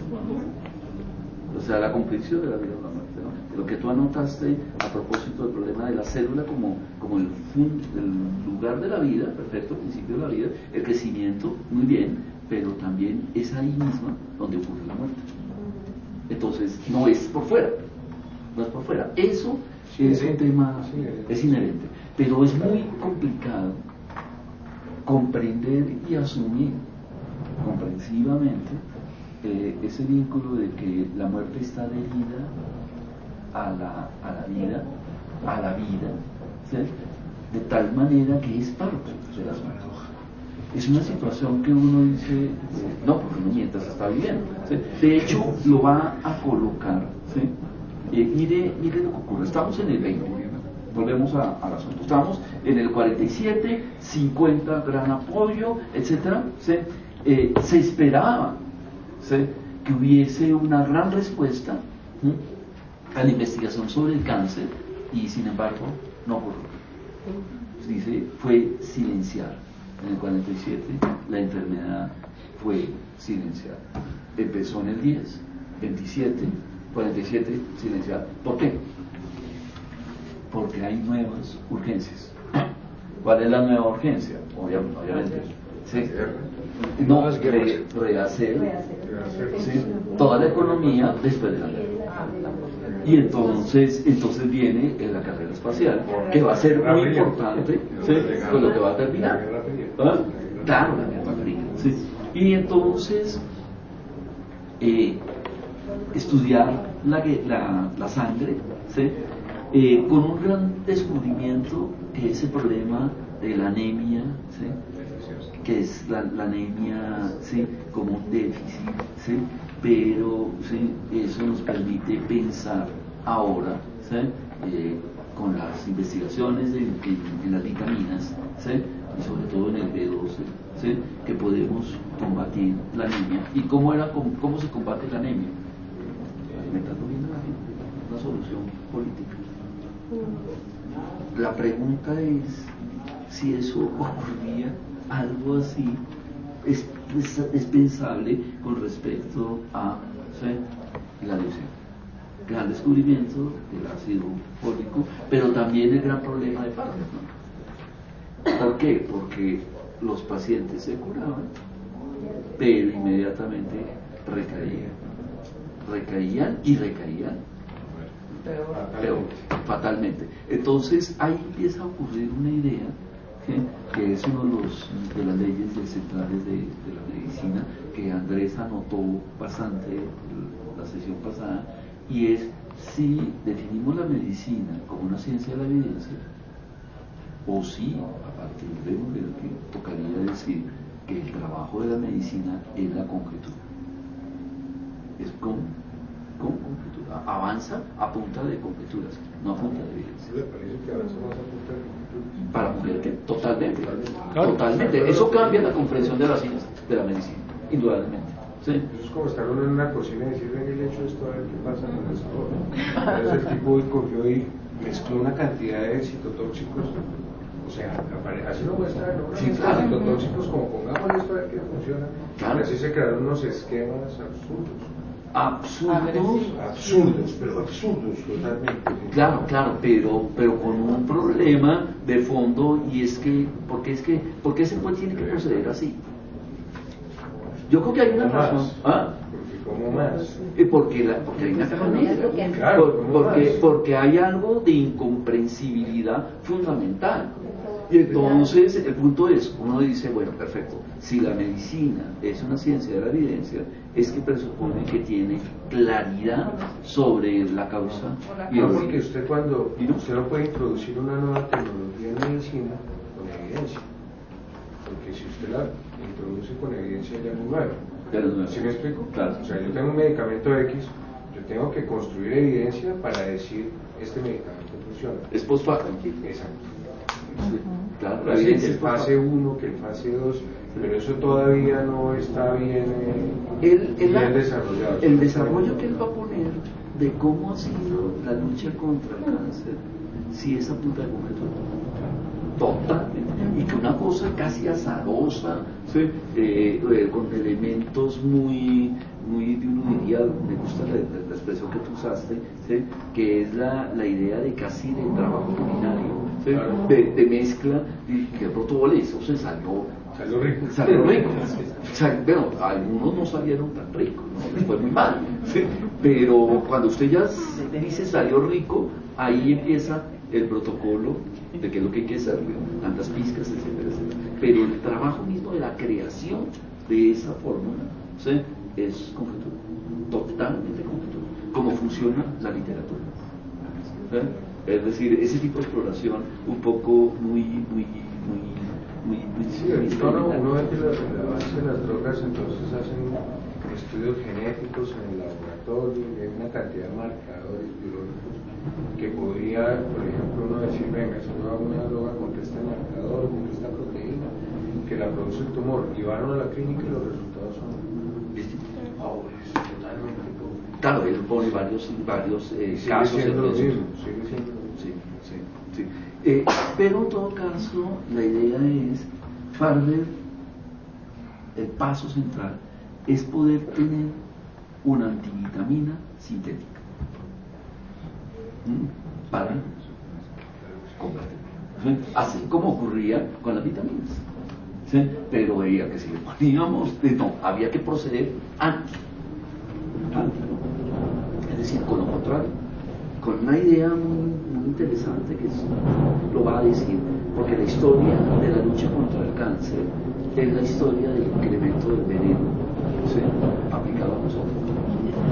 o sea, la comprensión de la vida y la muerte, ¿no? Lo que tú anotaste a propósito del problema de la célula como, como el, fun, el lugar de la vida, perfecto, el principio de la vida, el crecimiento, muy bien, pero también es ahí misma donde ocurre la muerte. Entonces, no es por fuera, no es por fuera, eso es un tema, es inherente, pero es muy complicado comprender y asumir comprensivamente eh, ese vínculo de que la muerte está adherida a la, a la vida, a la vida, ¿sí? De tal manera que es parte de las muertes. Es una situación que uno dice, eh, no, porque uno mientras está viviendo, ¿sí? De hecho, lo va a colocar, ¿sí? Eh, mire, mire lo que ocurre, estamos en el veinte, volvemos a, al asunto, estamos en el cuarenta y siete, cincuenta, gran apoyo, etcétera, ¿sí? Eh, se esperaba, ¿sí? que hubiese una gran respuesta, ¿sí? a la investigación sobre el cáncer, y sin embargo no ocurrió. Dice, fue silenciar. En el cuarenta y siete la enfermedad fue silenciada. Empezó en el diez, veintisiete, cuarenta y siete silenciada. ¿Por qué? Porque hay nuevas urgencias. ¿Cuál es la nueva urgencia? Obviamente, ¿sí? No, re, rehacer, ¿sí? toda la economía después de la guerra. Y entonces, entonces viene en la carrera espacial, que va a ser muy importante, ¿sí? con lo que va a terminar. ¿Ah? Claro, la Guerra Fría. ¿Sí? Y entonces, eh, estudiar la, la, la sangre, ¿sí? eh, con un gran descubrimiento que es el problema de la anemia, ¿sí? Que es la, la anemia, ¿sí? Como un déficit, ¿sí? Pero ¿sí? Eso nos permite pensar ahora, ¿sí? eh, con las investigaciones de, en, en las vitaminas, ¿sí? Y sobre todo en el B doce, ¿sí? Que podemos combatir la anemia. ¿Y cómo, era, cómo, cómo se combate la anemia? Alimentando bien a la gente, una solución política. La pregunta es si eso ocurría, algo así es, es, es pensable con respecto a, ¿sí? La leucemia. Gran descubrimiento del ácido fólico, pero también el gran problema de Farber, ¿no? ¿Por qué? Porque los pacientes se curaban, pero inmediatamente recaían, recaían y recaían peor, fatalmente. Entonces ahí empieza a ocurrir una idea ¿sí? Que es uno de, los, de las leyes centrales de, de la medicina que Andrés anotó bastante la sesión pasada, y es si definimos la medicina como una ciencia de la evidencia, o si a partir de lo que tocaría decir que el trabajo de la medicina es la conjetura, es con, con conjetura, avanza a punta de conjeturas, no a punta de evidencia. ¿Le parece que avanza más a punta de conjeturas? Para mujer que totalmente, Claro. totalmente, eso cambia la comprensión de la ciencia, de la medicina, indudablemente. ¿Sí? Eso es como estar uno en una cocina y decir, ven el hecho esto a ver qué pasa con el sabor. Entonces el tipo cogió y mezcló una cantidad de citotóxicos, o sea, así lo muestra, ¿no? Sí, claro. Citotóxicos como pongamos esto a ver qué funciona. Claro. Y así se crearon unos esquemas absurdos. Absurdos, absurdos, pero absurdos totalmente. claro, claro, pero, pero con un problema de fondo, y es que, porque es que, ¿por qué se puede, tiene que proceder así? Yo creo que hay una razón. ¿Ah? Porque como más. Eh, Porque, la, porque hay una caja negra. Claro, Por- ¿cómo porque, más? porque hay algo de incomprensibilidad fundamental. Y entonces el punto es, uno dice, bueno, perfecto, si la medicina es una ciencia de la evidencia, es que presupone que tiene claridad sobre la causa y el No, porque origen. usted cuando, ¿Y no? usted no puede introducir una nueva tecnología en medicina con evidencia. Porque si usted la introduce con evidencia ya no es nueva. Ya no es nueva. ¿Sí me explico? Claro. O sea, yo tengo un medicamento X, yo tengo que construir evidencia para decir este medicamento funciona. Es post factum. Exacto. Sí, claro, la Así evidencia que es el post fase factum. uno, que el fase dos, pero eso todavía no está bien, eh, El, el, bien desarrollado. el desarrollo que él va a poner de cómo ha sido la lucha contra el cáncer, si es a punta de conjetura. Totalmente. Y que una cosa casi azarosa, ¿sí? eh, eh, con elementos muy, muy, uno diría, me gusta la, la, la expresión que tú usaste, ¿sí? Que es la, la idea de casi de trabajo culinario, ¿sí? de, de mezcla, y que de pronto vole, eso se salió, Salió rico. salió rico. O sea, bueno, algunos no salieron tan ricos, ¿no? Les fue muy mal, ¿sí? Pero cuando usted ya dice salió rico, ahí empieza el protocolo de qué es lo que hay que hacerle, tantas pizcas, etcétera, etcétera. Pero el trabajo mismo de la creación de esa fórmula, ¿sí? Es conjetura, totalmente conjetura, como funciona la literatura. ¿Sí? Es decir, ese tipo de exploración un poco muy, muy, muy, muy, muy, Sí, muy uno, experimental. uno ve que la, el avance de las drogas, entonces hacen estudios genéticos en el laboratorio y hay una cantidad de marcadores biológicos que podría, por ejemplo, uno decir, venga, si yo hago una droga contra este marcador, contra esta proteína, que la produce el tumor, y van a la clínica y los resultados son pobres, totalmente pobres. Claro, él pone varios, varios eh, Sigue casos siendo en lo eso. mismo, sigue siendo lo mismo. Sí, sí, sí. Eh, pero en todo caso, la idea es, Farber, el paso central, es poder tener una antivitamina sintética. ¿Mm? Para convertir. ¿Sí? Así como ocurría con las vitaminas. ¿Sí? Pero veía que si le poníamos, eh, no, había que proceder anti. anti ¿no? Es decir, con lo contrario, con una idea muy, muy interesante que es, lo va a decir, porque la historia de la lucha contra el cáncer es la historia del incremento del veneno, ¿sí? Aplicado a nosotros.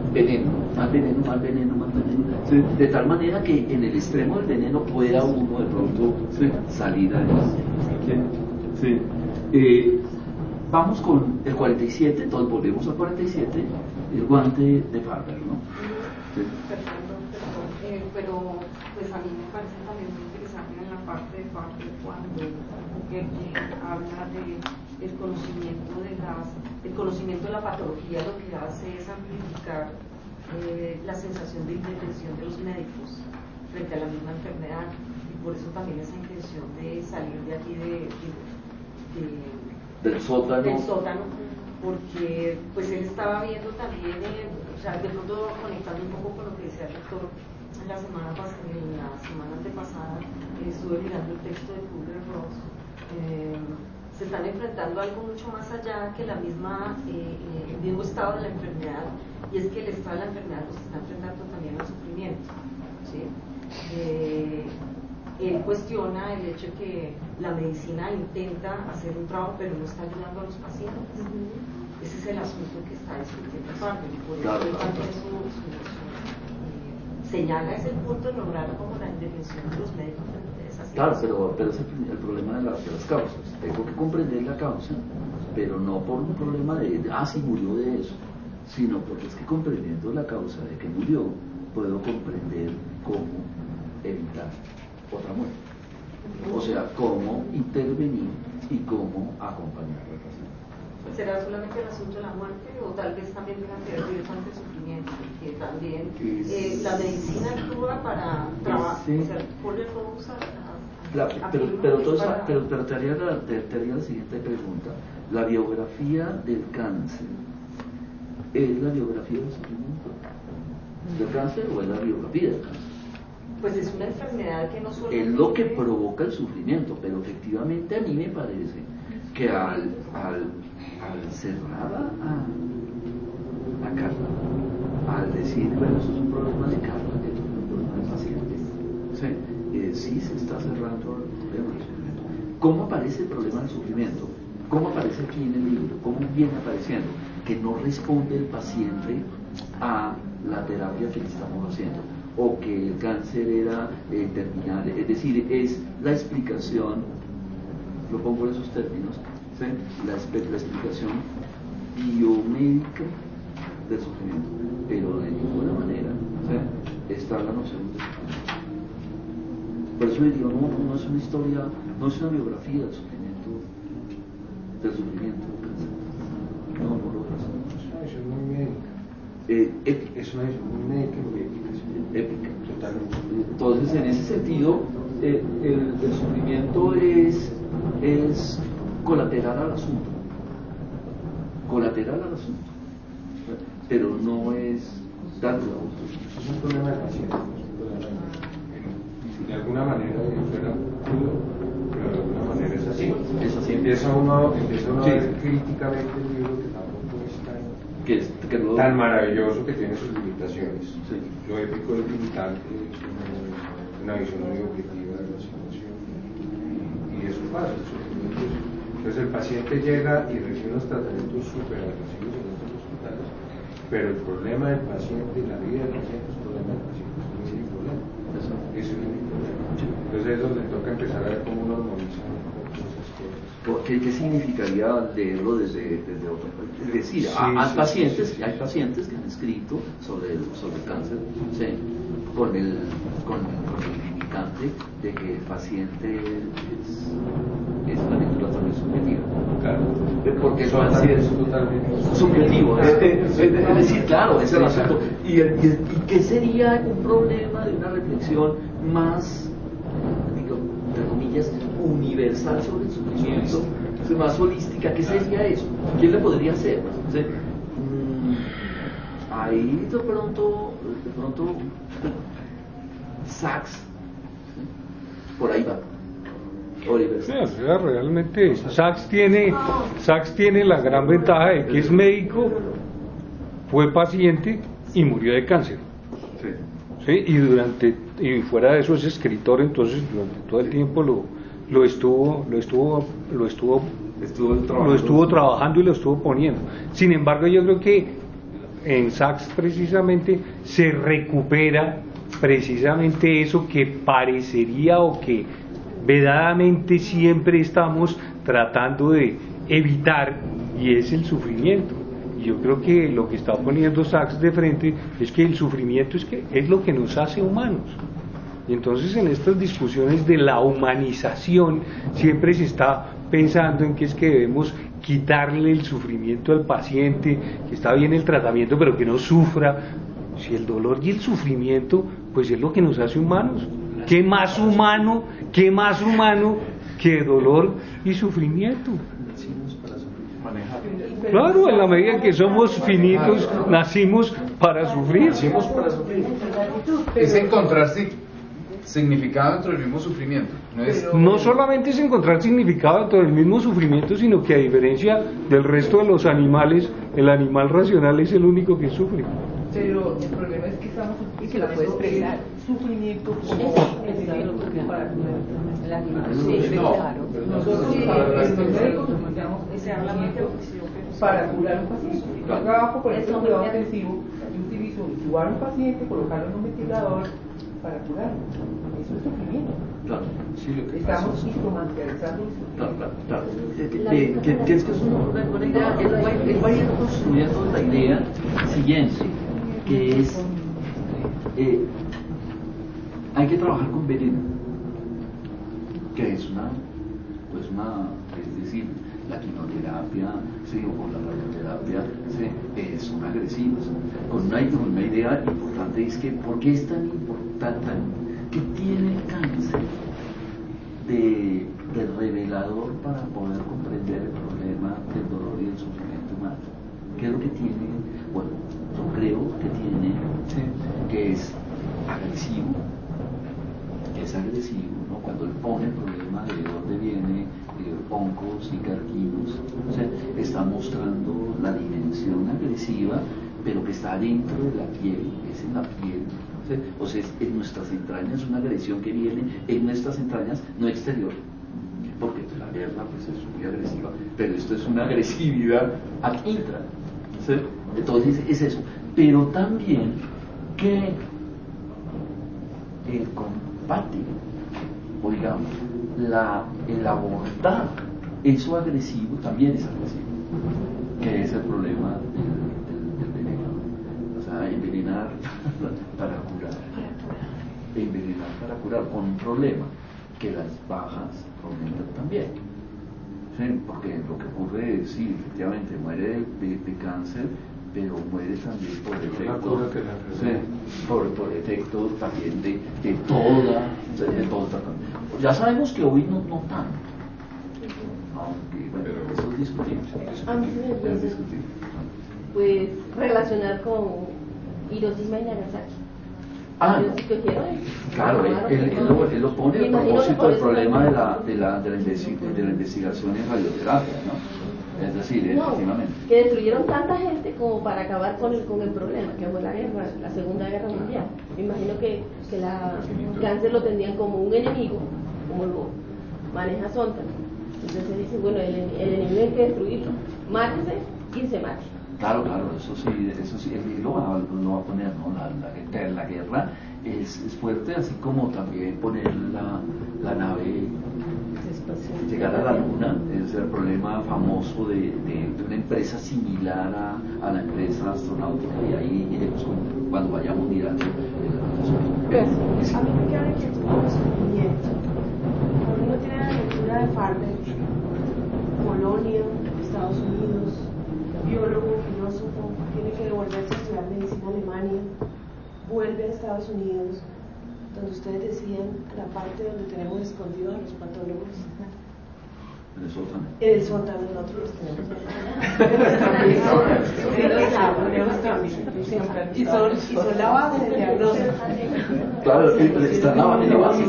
veneno, más veneno, más veneno, más veneno, ¿sí? De tal manera que en el extremo del veneno pueda uno de pronto, ¿sí?, salir a eso. ¿Sí? Sí. Eh, vamos con el cuarenta y siete, entonces volvemos al cuarenta y siete, el guante de Farber, ¿no? Sí. Perfecto, perdón. Eh, pero pues a mí me parece también muy interesante en la parte de Farber cuando Goethe habla de el conocimiento de las, el conocimiento de la patología, lo que hace es amplificar eh, la sensación de indefensión de los médicos frente a la misma enfermedad, y por eso también esa intención de salir de aquí de, de, de, del sótano, del sótano, porque pues él estaba viendo también, eh, o sea, de pronto conectando un poco con lo que decía el doctor en la semana pasada, en la semana antepasada, eh, estuve mirando el texto de Kubler-Ross. Eh, se están enfrentando a algo mucho más allá que la misma, eh, el mismo estado de la enfermedad, y es que el estado de la enfermedad los está enfrentando también al sufrimiento, ¿sí? Eh, él cuestiona el hecho de que la medicina intenta hacer un trabajo pero no está ayudando a los pacientes. Uh-huh. Ese es el asunto que está discutiendo Farber, y por eso claro, claro, también su, su, su, eh, señala ese punto neurálgico como la indefensión de los médicos. Claro, pero, pero ese es el problema de, la, de las causas. Tengo que comprender la causa, pero no por un problema de, de, ah, sí, murió de eso, sino porque es que comprendiendo la causa de que murió, puedo comprender cómo evitar otra muerte. O sea, cómo intervenir y cómo acompañar al paciente. ¿Será solamente el asunto de la muerte o tal vez también tenga que ver directamente el sufrimiento? Porque también eh, la medicina actúa para trabajar, sí. O sea, Kohler usa la, pero, pero, todo para... pero, pero te, haría la, te, te haría la siguiente pregunta. ¿La biografía del cáncer es la biografía del sufrimiento del cáncer o es la biografía del cáncer? Pues es una enfermedad que no solo... Es lo que provoca el sufrimiento, pero efectivamente a mí me parece que al, al, al cerrar a, a Carla, al decir, bueno, eso es un problema de Carla, que es un problema de pacientes, ¿sí? Eh, sí se está cerrando el problema del sufrimiento. ¿Cómo aparece el problema del sufrimiento? ¿Cómo aparece aquí en el libro? ¿Cómo viene apareciendo? Que no responde el paciente a la terapia que le estamos haciendo, o que el cáncer era eh, terminal, es decir, es la explicación, lo pongo en esos términos, ¿sí? la, la explicación biomédica del sufrimiento, pero de ninguna manera, ¿sí?, está la noción de sufrimiento. Por eso digo, no, no es una historia, no es una biografía del sufrimiento, del sufrimiento del cáncer. No, no lo es. Es una visión muy médica. Eh, épica. Es una visión muy médica y muy épica. Sí. Épica. Totalmente. Entonces, en ese sentido, eh, el, el sufrimiento es, es colateral al asunto. Colateral al asunto. Pero no es darle la voz. Es un problema del paciente. De alguna manera fuera crudo, pero de alguna manera es así. Es así. Empieza uno, empieza uno sí. a ver críticamente el libro, que tampoco es tan, que es, que lo... tan maravilloso, que tiene sus limitaciones. Sí. Lo épico es limitante, es una, una visión muy objetiva de la situación, y, y eso pasa. Entonces el paciente llega y recibe unos tratamientos súper agresivos en estos hospitales, pero el problema del paciente, la vida del paciente, es el problema del paciente, es un único problema. Eso es un único problema. Entonces es donde toca empezar a ver cómo uno armoniza esas cosas. ¿Qué, ¿Qué significaría leerlo desde, desde otro? Es decir, sí, hay, sí, pacientes, sí, sí. hay pacientes que han escrito sobre el, sobre el cáncer, ¿sí?, con el, con, con el limitante de que el paciente es, es una lectura también subjetiva. Claro. Porque eso es totalmente subjetivo. Es, es, es, es decir, claro, ese es el asunto. ¿Y, y, ¿Y qué sería un problema de una reflexión más, digo, entre comillas, universal sobre el sufrimiento, más holística? ¿Qué sería eso? ¿Quién le podría hacer? O sea, mmm, ahí de pronto, de pronto, Sachs, ¿sí?, por ahí va. Oliver Sacks. Sí, o sea, realmente Sachs tiene, Sachs tiene la gran ventaja de que es médico, fue paciente y murió de cáncer. Sí. ¿Sí? Y durante y fuera de eso es escritor, entonces durante todo el tiempo lo, lo estuvo lo estuvo lo estuvo estuvo lo estuvo trabajando y lo estuvo poniendo. Sin embargo, yo creo que en Sachs precisamente se recupera precisamente eso que parecería o que vedadamente siempre estamos tratando de evitar, y es el sufrimiento. Y yo creo que lo que está poniendo Sachs de frente es que el sufrimiento es, que es lo que nos hace humanos. Y entonces en estas discusiones de la humanización siempre se está pensando en que es que debemos quitarle el sufrimiento al paciente, que está bien el tratamiento pero que no sufra. Si el dolor y el sufrimiento pues es lo que nos hace humanos, ¿qué más humano, qué más humano que dolor y sufrimiento? Claro, en la medida en que somos finitos, nacimos para sufrir. Nacimos para sufrir. Es encontrarse significado dentro del mismo sufrimiento. No, es... no solamente es encontrar significado dentro del mismo sufrimiento, sino que a diferencia del resto de los animales, el animal racional es el único que sufre. Pero el problema es que estamos y que lo puede expresar. Sufrimiento como para sí, claro. Nosotros los médicos utilizamos ese sufrimiento para curar a un paciente. Yo trabajo con este cuidado intensivo, yo utilizo intubar a un paciente, colocarlo en un ventilador para curarlo. Eso es sufrimiento. Claro, sí, lo que estamos instrumentalizando el sufrimiento. Claro, claro. Que, que, que es que es una, una idea, él va, él va a ir construyendo la idea siguiente, que es eh, hay que trabajar con veneno, que es una, pues una, es decir, la quimioterapia, sí, o la radioterapia, sí, son agresivas. Con una, con una idea importante es que, ¿por qué es tan importante? ¿Qué tiene el cáncer de, de revelador para poder comprender el problema del dolor y el sufrimiento humano? ¿Qué es lo que tiene? Bueno, yo creo que tiene, sí, que es agresivo, que es agresivo, ¿no? Cuando él pone el problema de dónde viene eh, oncos y carquinos, ¿sí? Está mostrando la dimensión agresiva, pero que está dentro de la piel, es en la piel, ¿sí? O sea, es en nuestras entrañas, una agresión que viene en nuestras entrañas, no exterior, porque la guerra pues es muy agresiva, pero esto es una agresividad intra, ¿sí? Entonces es eso, pero también que el combate, o digamos, la, el abordar eso agresivo también es agresivo, que es el problema del, del, del veneno. O sea, envenenar para curar, envenenar para curar con un problema, que las bajas aumentan también. ¿Sí? Porque lo que ocurre es, sí, efectivamente, muere de, de, de cáncer, pero muere también por efecto, sí, por, por efecto también de, de toda, de todo tratamiento. Ya sabemos que hoy no, no tanto, aunque bueno, eso es discutible, es discutible. Pues relacionar con Hiroshima y Nagasaki. Ah, no. Claro, él, él, él, lo, él lo pone a propósito del problema de la, de, la, de, la de la investigación en radioterapia, ¿no? Es decir, no, efectivamente. Que destruyeron tanta gente como para acabar con el, con el problema, que fue la guerra, la Segunda Guerra Mundial. Me imagino que, que la, el cáncer lo tendrían como un enemigo, como lo maneja Sontag. Entonces se dice, bueno, el, el enemigo hay que destruirlo, mátese y se mate. Claro, claro, eso sí, eso sí, él lo va, lo va a poner, ¿no? La, la, la guerra es, es fuerte, así como también poner la, la nave, llegar a la luna, es el problema famoso de, de, de una empresa similar a, a la empresa astronáutica, y ahí iremos con, cuando vayamos mirando el pues, sí. A mí me queda inquietud con el sufrimiento. Cuando uno tiene la lectura de Farber, Polonia, Estados Unidos, biólogo, filósofo, tiene que devolverse a estudiar medicina en Alemania, vuelve a Estados Unidos, donde ustedes decían la parte donde tenemos escondidos a los patólogos. En el sótano. En el sótano, nosotros los tenemos. Y son, y son la base del diagnóstico. Claro, está la base.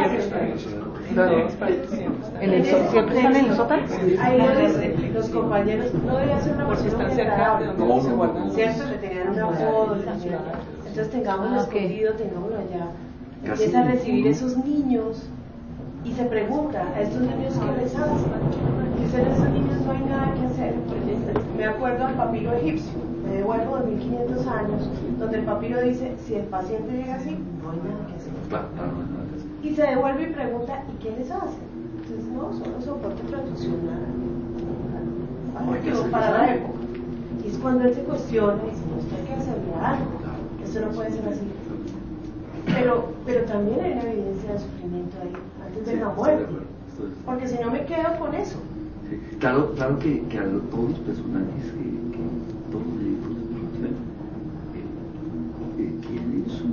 ¿En el sótano? ¿Siempre están en el sótano? Ahí los, los compañeros, no debía ser una persona muy agradable, no, se guardan, ¿cierto? Le tenían una foto, entonces tengámoslo escondido, tengámoslo allá. Empieza a recibir esos niños y se pregunta a estos niños qué les hace. Dicen, a estos niños no hay nada que hacer. Me acuerdo al papiro egipcio, me devuelvo dos mil quinientos años, donde el papiro dice, si el paciente llega así, no hay nada que hacer. Claro, claro, no hay nada que hacer. Y se devuelve y pregunta, ¿y qué les hace? Entonces, no, solo soporte transfusional. Para, para la época. Y es cuando él se cuestiona y dice, no, esto hay que hacerle algo. Esto no puede ser así. Pero, pero también hay una evidencia de sufrimiento ahí, antes de la muerte. Porque si no me quedo con eso. Sí. Claro, claro que, que a todos los personajes, que, que todos los médicos eh, eh, tienen su,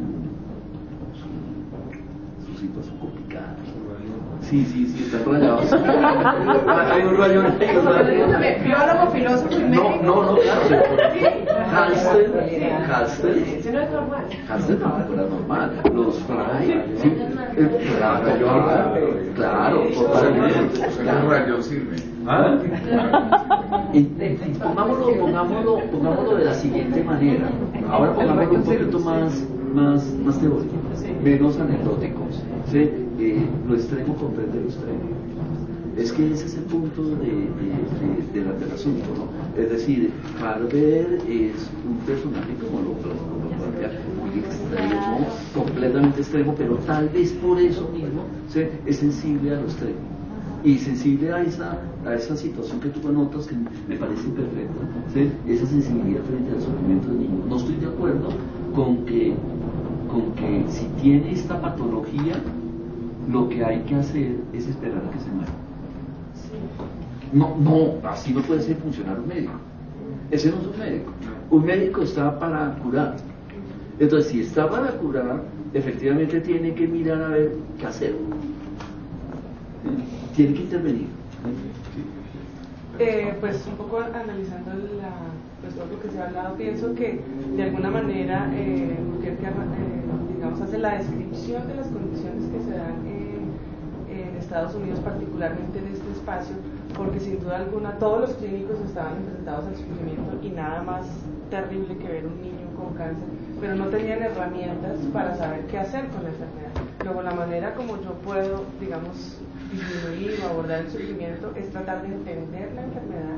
su, su situación complicada. Sí, sí, sí, están rayados. Hay un rayón ahí. Biólogo, filósofo y médico. No, no, no, claro. Halsted, Halsted. Eso no es normal. Halsted tampoco era normal. Los Fry, sí. Claro, claro, totalmente. El rayón sirve. ¿Ah? Y, y pongámoslo, pongámoslo, pongámoslo de la siguiente manera. Ahora pongámoslo un poquito más, más, más teórico, menos anecdótico. ¿Sí? Eh, lo extremo comprende lo extremo. Es que ese es el punto de, de, de, de la, del asunto, ¿no? Es decir, Farber es un personaje como lo, como lo plantea, muy extremo, completamente extremo, pero tal vez por eso mismo, ¿sí?, es sensible a lo extremo. Y sensible a esa, a esa situación que tú anotas, que me parece perfecta, ¿sí?, esa sensibilidad frente al sufrimiento del niño. No estoy de acuerdo con que, con que si tiene esta patología, lo que hay que hacer es esperar a que se muera. No, no, así no puede ser funcionar un médico. Ese no es un médico. Un médico está para curar. Entonces, si está para curar, efectivamente tiene que mirar a ver qué hacer. Tiene que intervenir. Eh, pues un poco analizando la, pues, todo lo que se ha hablado, pienso que de alguna manera eh, Buquerque, eh, digamos, hace la descripción de las condiciones que se dan eh, en Estados Unidos, particularmente en este espacio, porque sin duda alguna todos los clínicos estaban enfrentados al sufrimiento y nada más terrible que ver un niño con cáncer, pero no tenían herramientas para saber qué hacer con la enfermedad. Luego la manera como yo puedo, digamos, disminuir o abordar el sufrimiento es tratar de entender la enfermedad,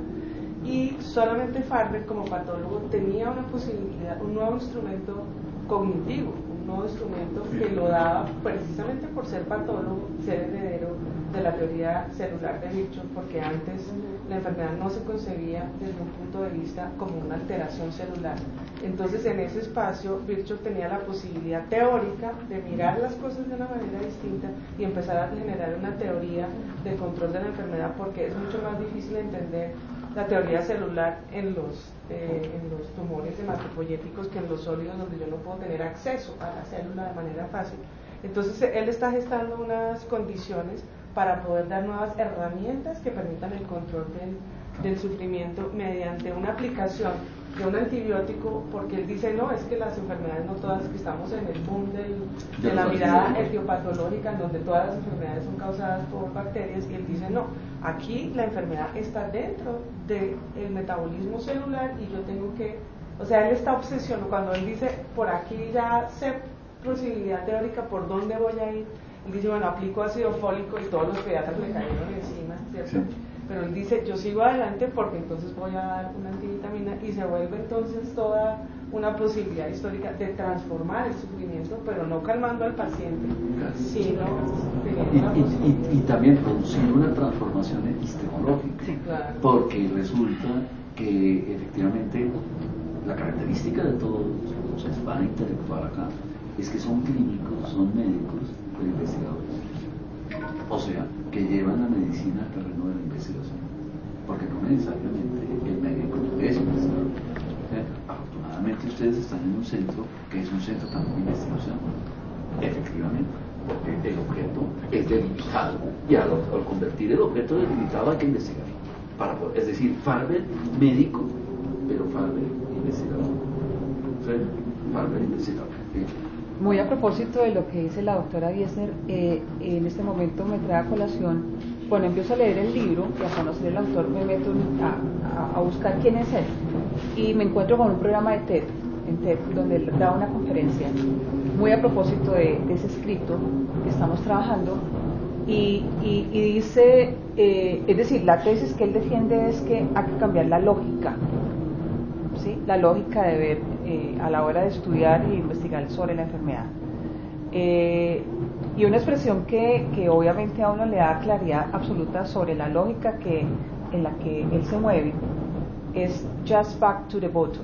y solamente Farber como patólogo tenía una posibilidad, un nuevo instrumento cognitivo, un nuevo instrumento que lo daba precisamente por ser patólogo, ser heredero de la teoría celular de Virchow, porque antes la enfermedad no se concebía desde un punto de vista como una alteración celular. Entonces en ese espacio Virchow tenía la posibilidad teórica de mirar las cosas de una manera distinta y empezar a generar una teoría de control de la enfermedad, porque es mucho más difícil entender la teoría celular en los, eh, en los tumores hematopoyéticos que en los sólidos, donde yo no puedo tener acceso a la célula de manera fácil. Entonces él está gestando unas condiciones para poder dar nuevas herramientas que permitan el control del, del sufrimiento mediante una aplicación de un antibiótico, porque él dice, no, es que las enfermedades no todas, que estamos en el boom del, de la mirada etiopatológica, en donde todas las enfermedades son causadas por bacterias, y él dice, no, aquí la enfermedad está dentro del metabolismo celular y yo tengo que, o sea, él está obsesionado, cuando él dice, por aquí ya sé posibilidad teórica por dónde voy a ir, él dice, bueno, aplico ácido fólico, y todos los pediatras le cayeron encima, ¿cierto? Sí. Pero él dice, yo sigo adelante porque entonces voy a dar una antivitamina, y se vuelve entonces toda una posibilidad histórica de transformar el sufrimiento, pero no calmando al paciente, sino teniendo y, una y, posibilidad. y, y también producir una transformación epistemológica, Sí, claro. Porque resulta que efectivamente la característica de todos los espada intelectual acá es que son clínicos, son médicos, pero investigadores. O sea, que llevan la medicina al terreno de la investigación, porque no necesariamente el médico es investigador. ¿Eh? Afortunadamente ustedes están en un centro que es un centro también de investigación, efectivamente, porque el objeto es delimitado, y al, al convertir el objeto delimitado hay que investigar. Para poder, es decir, Farber médico, pero Farber investigador. ¿Sí? Farber investigador. ¿Sí? Muy a propósito de lo que dice la doctora Wiesner, eh, en este momento me trae a colación, cuando empiezo a leer el libro y a conocer el autor, me meto a, a, a buscar quién es él, y me encuentro con un programa de TED, en TED, donde él da una conferencia muy a propósito de, de ese escrito que estamos trabajando, y, y, y dice, eh, es decir, la tesis que él defiende es que hay que cambiar la lógica, ¿sí? La lógica de ver eh, a la hora de estudiar e investigar sobre la enfermedad. Eh, y una expresión que, que obviamente a uno le da claridad absoluta sobre la lógica que, en la que él se mueve es just back to the bottom,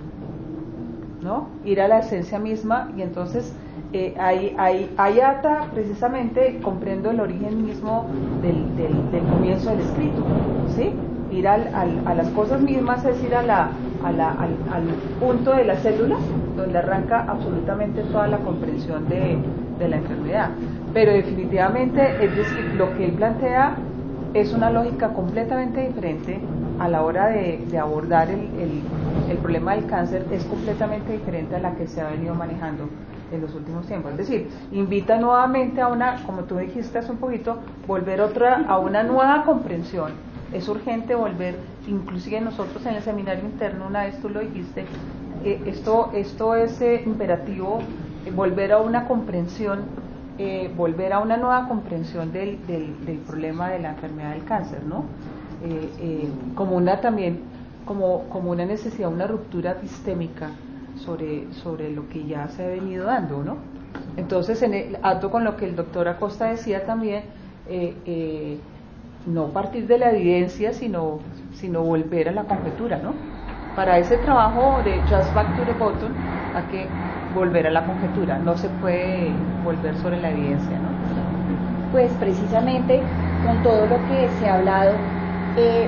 ¿no? Ir a la esencia misma. Y entonces eh, ahí, ahí, ahí ata precisamente, comprendo el origen mismo del, del, del comienzo del escrito, ¿sí? Ir al, al, a las cosas mismas, es ir a la, a la, al, al punto de la célula, donde arranca absolutamente toda la comprensión de, de la enfermedad. Pero definitivamente, es decir, lo que él plantea es una lógica completamente diferente a la hora de, de abordar el, el, el problema del cáncer, es completamente diferente a la que se ha venido manejando en los últimos tiempos. Es decir, invita nuevamente a una, como tú dijiste hace un poquito, volver otra a una nueva comprensión. Es urgente volver, inclusive nosotros en el seminario interno, una vez tú lo dijiste, eh, esto, esto es eh, imperativo, eh, volver a una comprensión, eh, volver a una nueva comprensión del, del, del problema de la enfermedad del cáncer, ¿no? Eh, eh, como una también, como, como una necesidad, una ruptura epistémica sobre, sobre lo que ya se ha venido dando, ¿no? Entonces, en el acto con lo que el doctor Acosta decía también, eh, eh, no partir de la evidencia, sino, sino volver a la conjetura, ¿no? Para ese trabajo de just back to the bottom hay que volver a la conjetura, no se puede volver sobre la evidencia, ¿no? Pues precisamente con todo lo que se ha hablado, eh,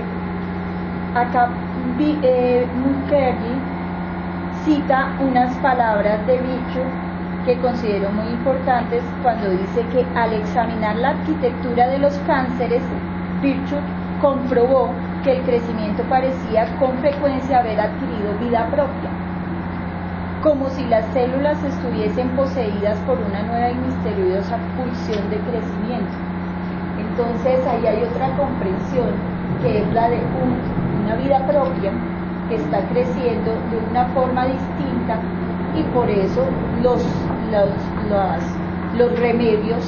acá eh, Mukherjee cita unas palabras de Virchow que considero muy importantes cuando dice que al examinar la arquitectura de los cánceres, Virchow comprobó que el crecimiento parecía con frecuencia haber adquirido vida propia, como si las células estuviesen poseídas por una nueva y misteriosa pulsión de crecimiento. Entonces ahí hay otra comprensión, que es la de un, una vida propia que está creciendo de una forma distinta, y por eso los, los, los, los remedios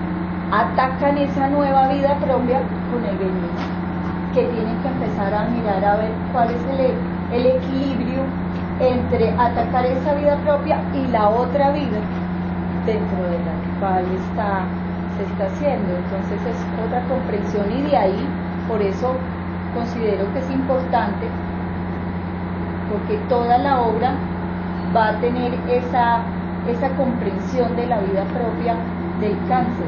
atacan esa nueva vida propia con el veneno, que tienen que empezar a mirar a ver cuál es el, el equilibrio entre atacar esa vida propia y la otra vida dentro de la cual está, se está haciendo. Entonces es otra comprensión, y de ahí, por eso considero que es importante, porque toda la obra va a tener esa, esa comprensión de la vida propia del cáncer.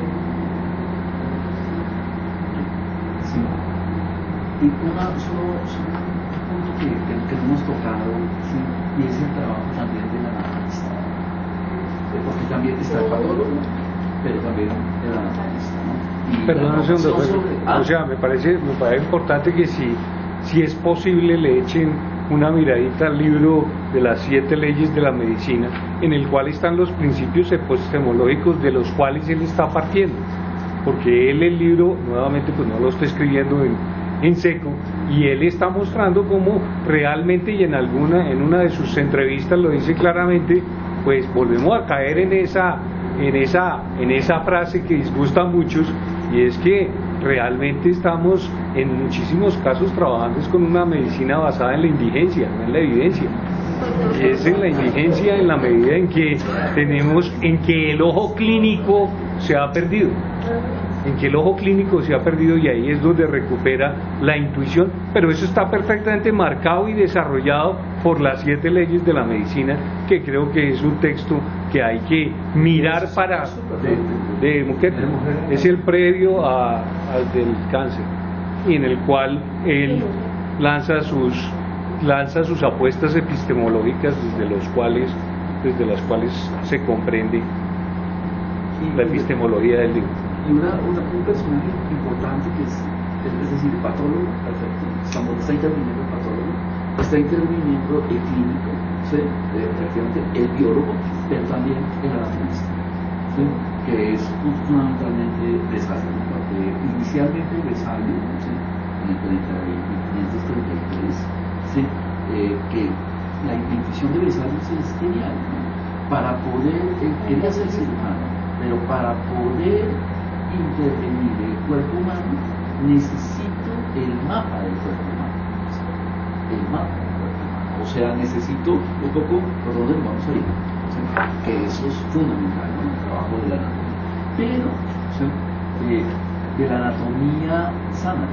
Sí. Y una, solo, solo un punto que, que, que no hemos tocado, ¿sí? Y es el trabajo también del analista, porque también está el patólogo, pero también el analista, ¿no? Y Perdón un segundo, sobre, ah, o sea, me parece, me parece importante que si, si es posible le echen una miradita al libro de las siete leyes de la medicina, en el cual están los principios epistemológicos de los cuales él está partiendo, porque él el libro, nuevamente, pues no lo está escribiendo en, en seco, y él está mostrando cómo realmente, y en alguna, en una de sus entrevistas lo dice claramente, pues volvemos a caer en esa, en esa, en esa frase que disgusta a muchos, y es que realmente estamos en muchísimos casos trabajando es con una medicina basada en la indigencia, no en la evidencia. Y es en la indigencia en la medida en que tenemos, en que el ojo clínico se ha perdido, en que el ojo clínico se ha perdido, y ahí es donde recupera la intuición, pero eso está perfectamente marcado y desarrollado por las siete leyes de la medicina, que creo que es un texto que hay que mirar para de, de mujer, es el previo a, al del cáncer, y en el cual él lanza sus lanza sus apuestas epistemológicas desde los cuales desde las cuales se comprende la epistemología del libro. Y una, una, un personaje importante que es, es decir, el patólogo, perfecto, estamos, está interviniendo el patólogo, está interviniendo el clínico, ¿sí? eh, efectivamente el biólogo, pero también el analista, ¿sí? Que es fundamentalmente Vesalio, porque inicialmente Vesalio, ¿sí? en el quinientos treinta y tres, ¿sí? eh, que la intuición de Vesalio es genial, ¿no? Para poder, él quería ser cirujano, pero para poder intervenir cuerpo humano, necesito el mapa del cuerpo humano. El mapa del cuerpo humano. O sea, necesito un poco por dónde vamos a ir. ¿Sí? Que eso es fundamental, ¿no? El trabajo de la anatomía. Pero, ¿sí? eh, de la anatomía sana.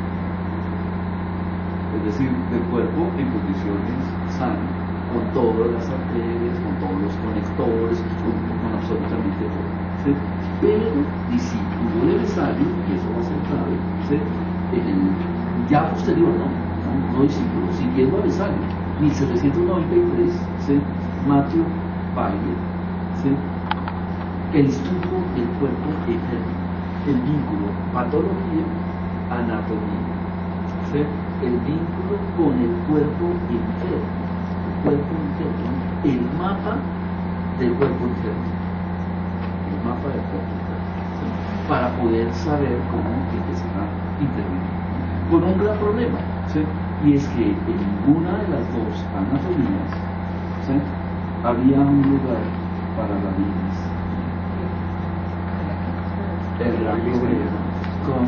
Es decir, del cuerpo en condiciones sanas, con todas las arterias, con todos los conectores, con, con absolutamente todo. ¿Sí? Pero discípulo de Vesalio, y eso va a ser clave, ¿sí? El, ya posterior, ¿no? No, no discípulo, siguiendo a Vesalio, mil setecientos noventa y tres, ¿sí? Matthew Bailey, ¿sí? El estudio del cuerpo enfermo, el vínculo patología, anatomía, ¿sí? El vínculo con el cuerpo enfermo, el cuerpo enfermo, el mapa del cuerpo enfermo, el mapa del cuerpo enfermo, ¿sí? Para poder saber cómo empezar a intervenir. Con un gran problema, ¿sí? Y es que en ninguna de las dos anatomías, ¿sí? Había un lugar para la bilis. El gran problema con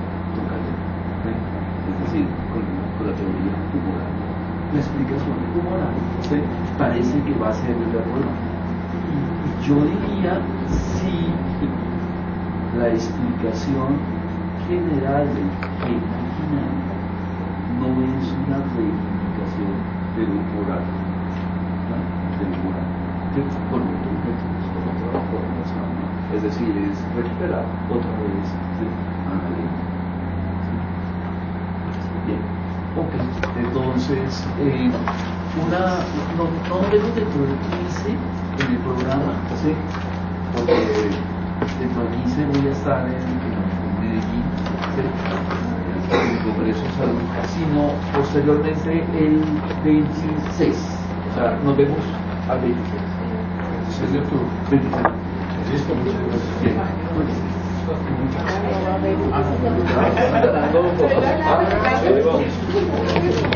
es decir, con, con la teoría humoral. La explicación humoral, ¿sí? Parece que va a ser el error. Y yo diría si la explicación general del imaginar no es una reivindicación de lo moral, ¿no? De lo moral, ¿sí? Con otro objeto, con otra forma, ¿no? Es decir, es recuperar otra vez, ¿sí? A la ley. Bien, ok, entonces, eh, una, no, no debemos dentro del quince en el programa, ¿sí? Porque dentro del quince voy a estar en, en Medellín, ¿sí? En el Congreso de Salud, sino posteriormente el veintiséis, o sea, nos vemos al veintiséis. veintiséis de octubre. veintiséis. Listo, muchas gracias. Bien. Ah, no, no, no, no, no, no, no, no, no, no, no, no, no,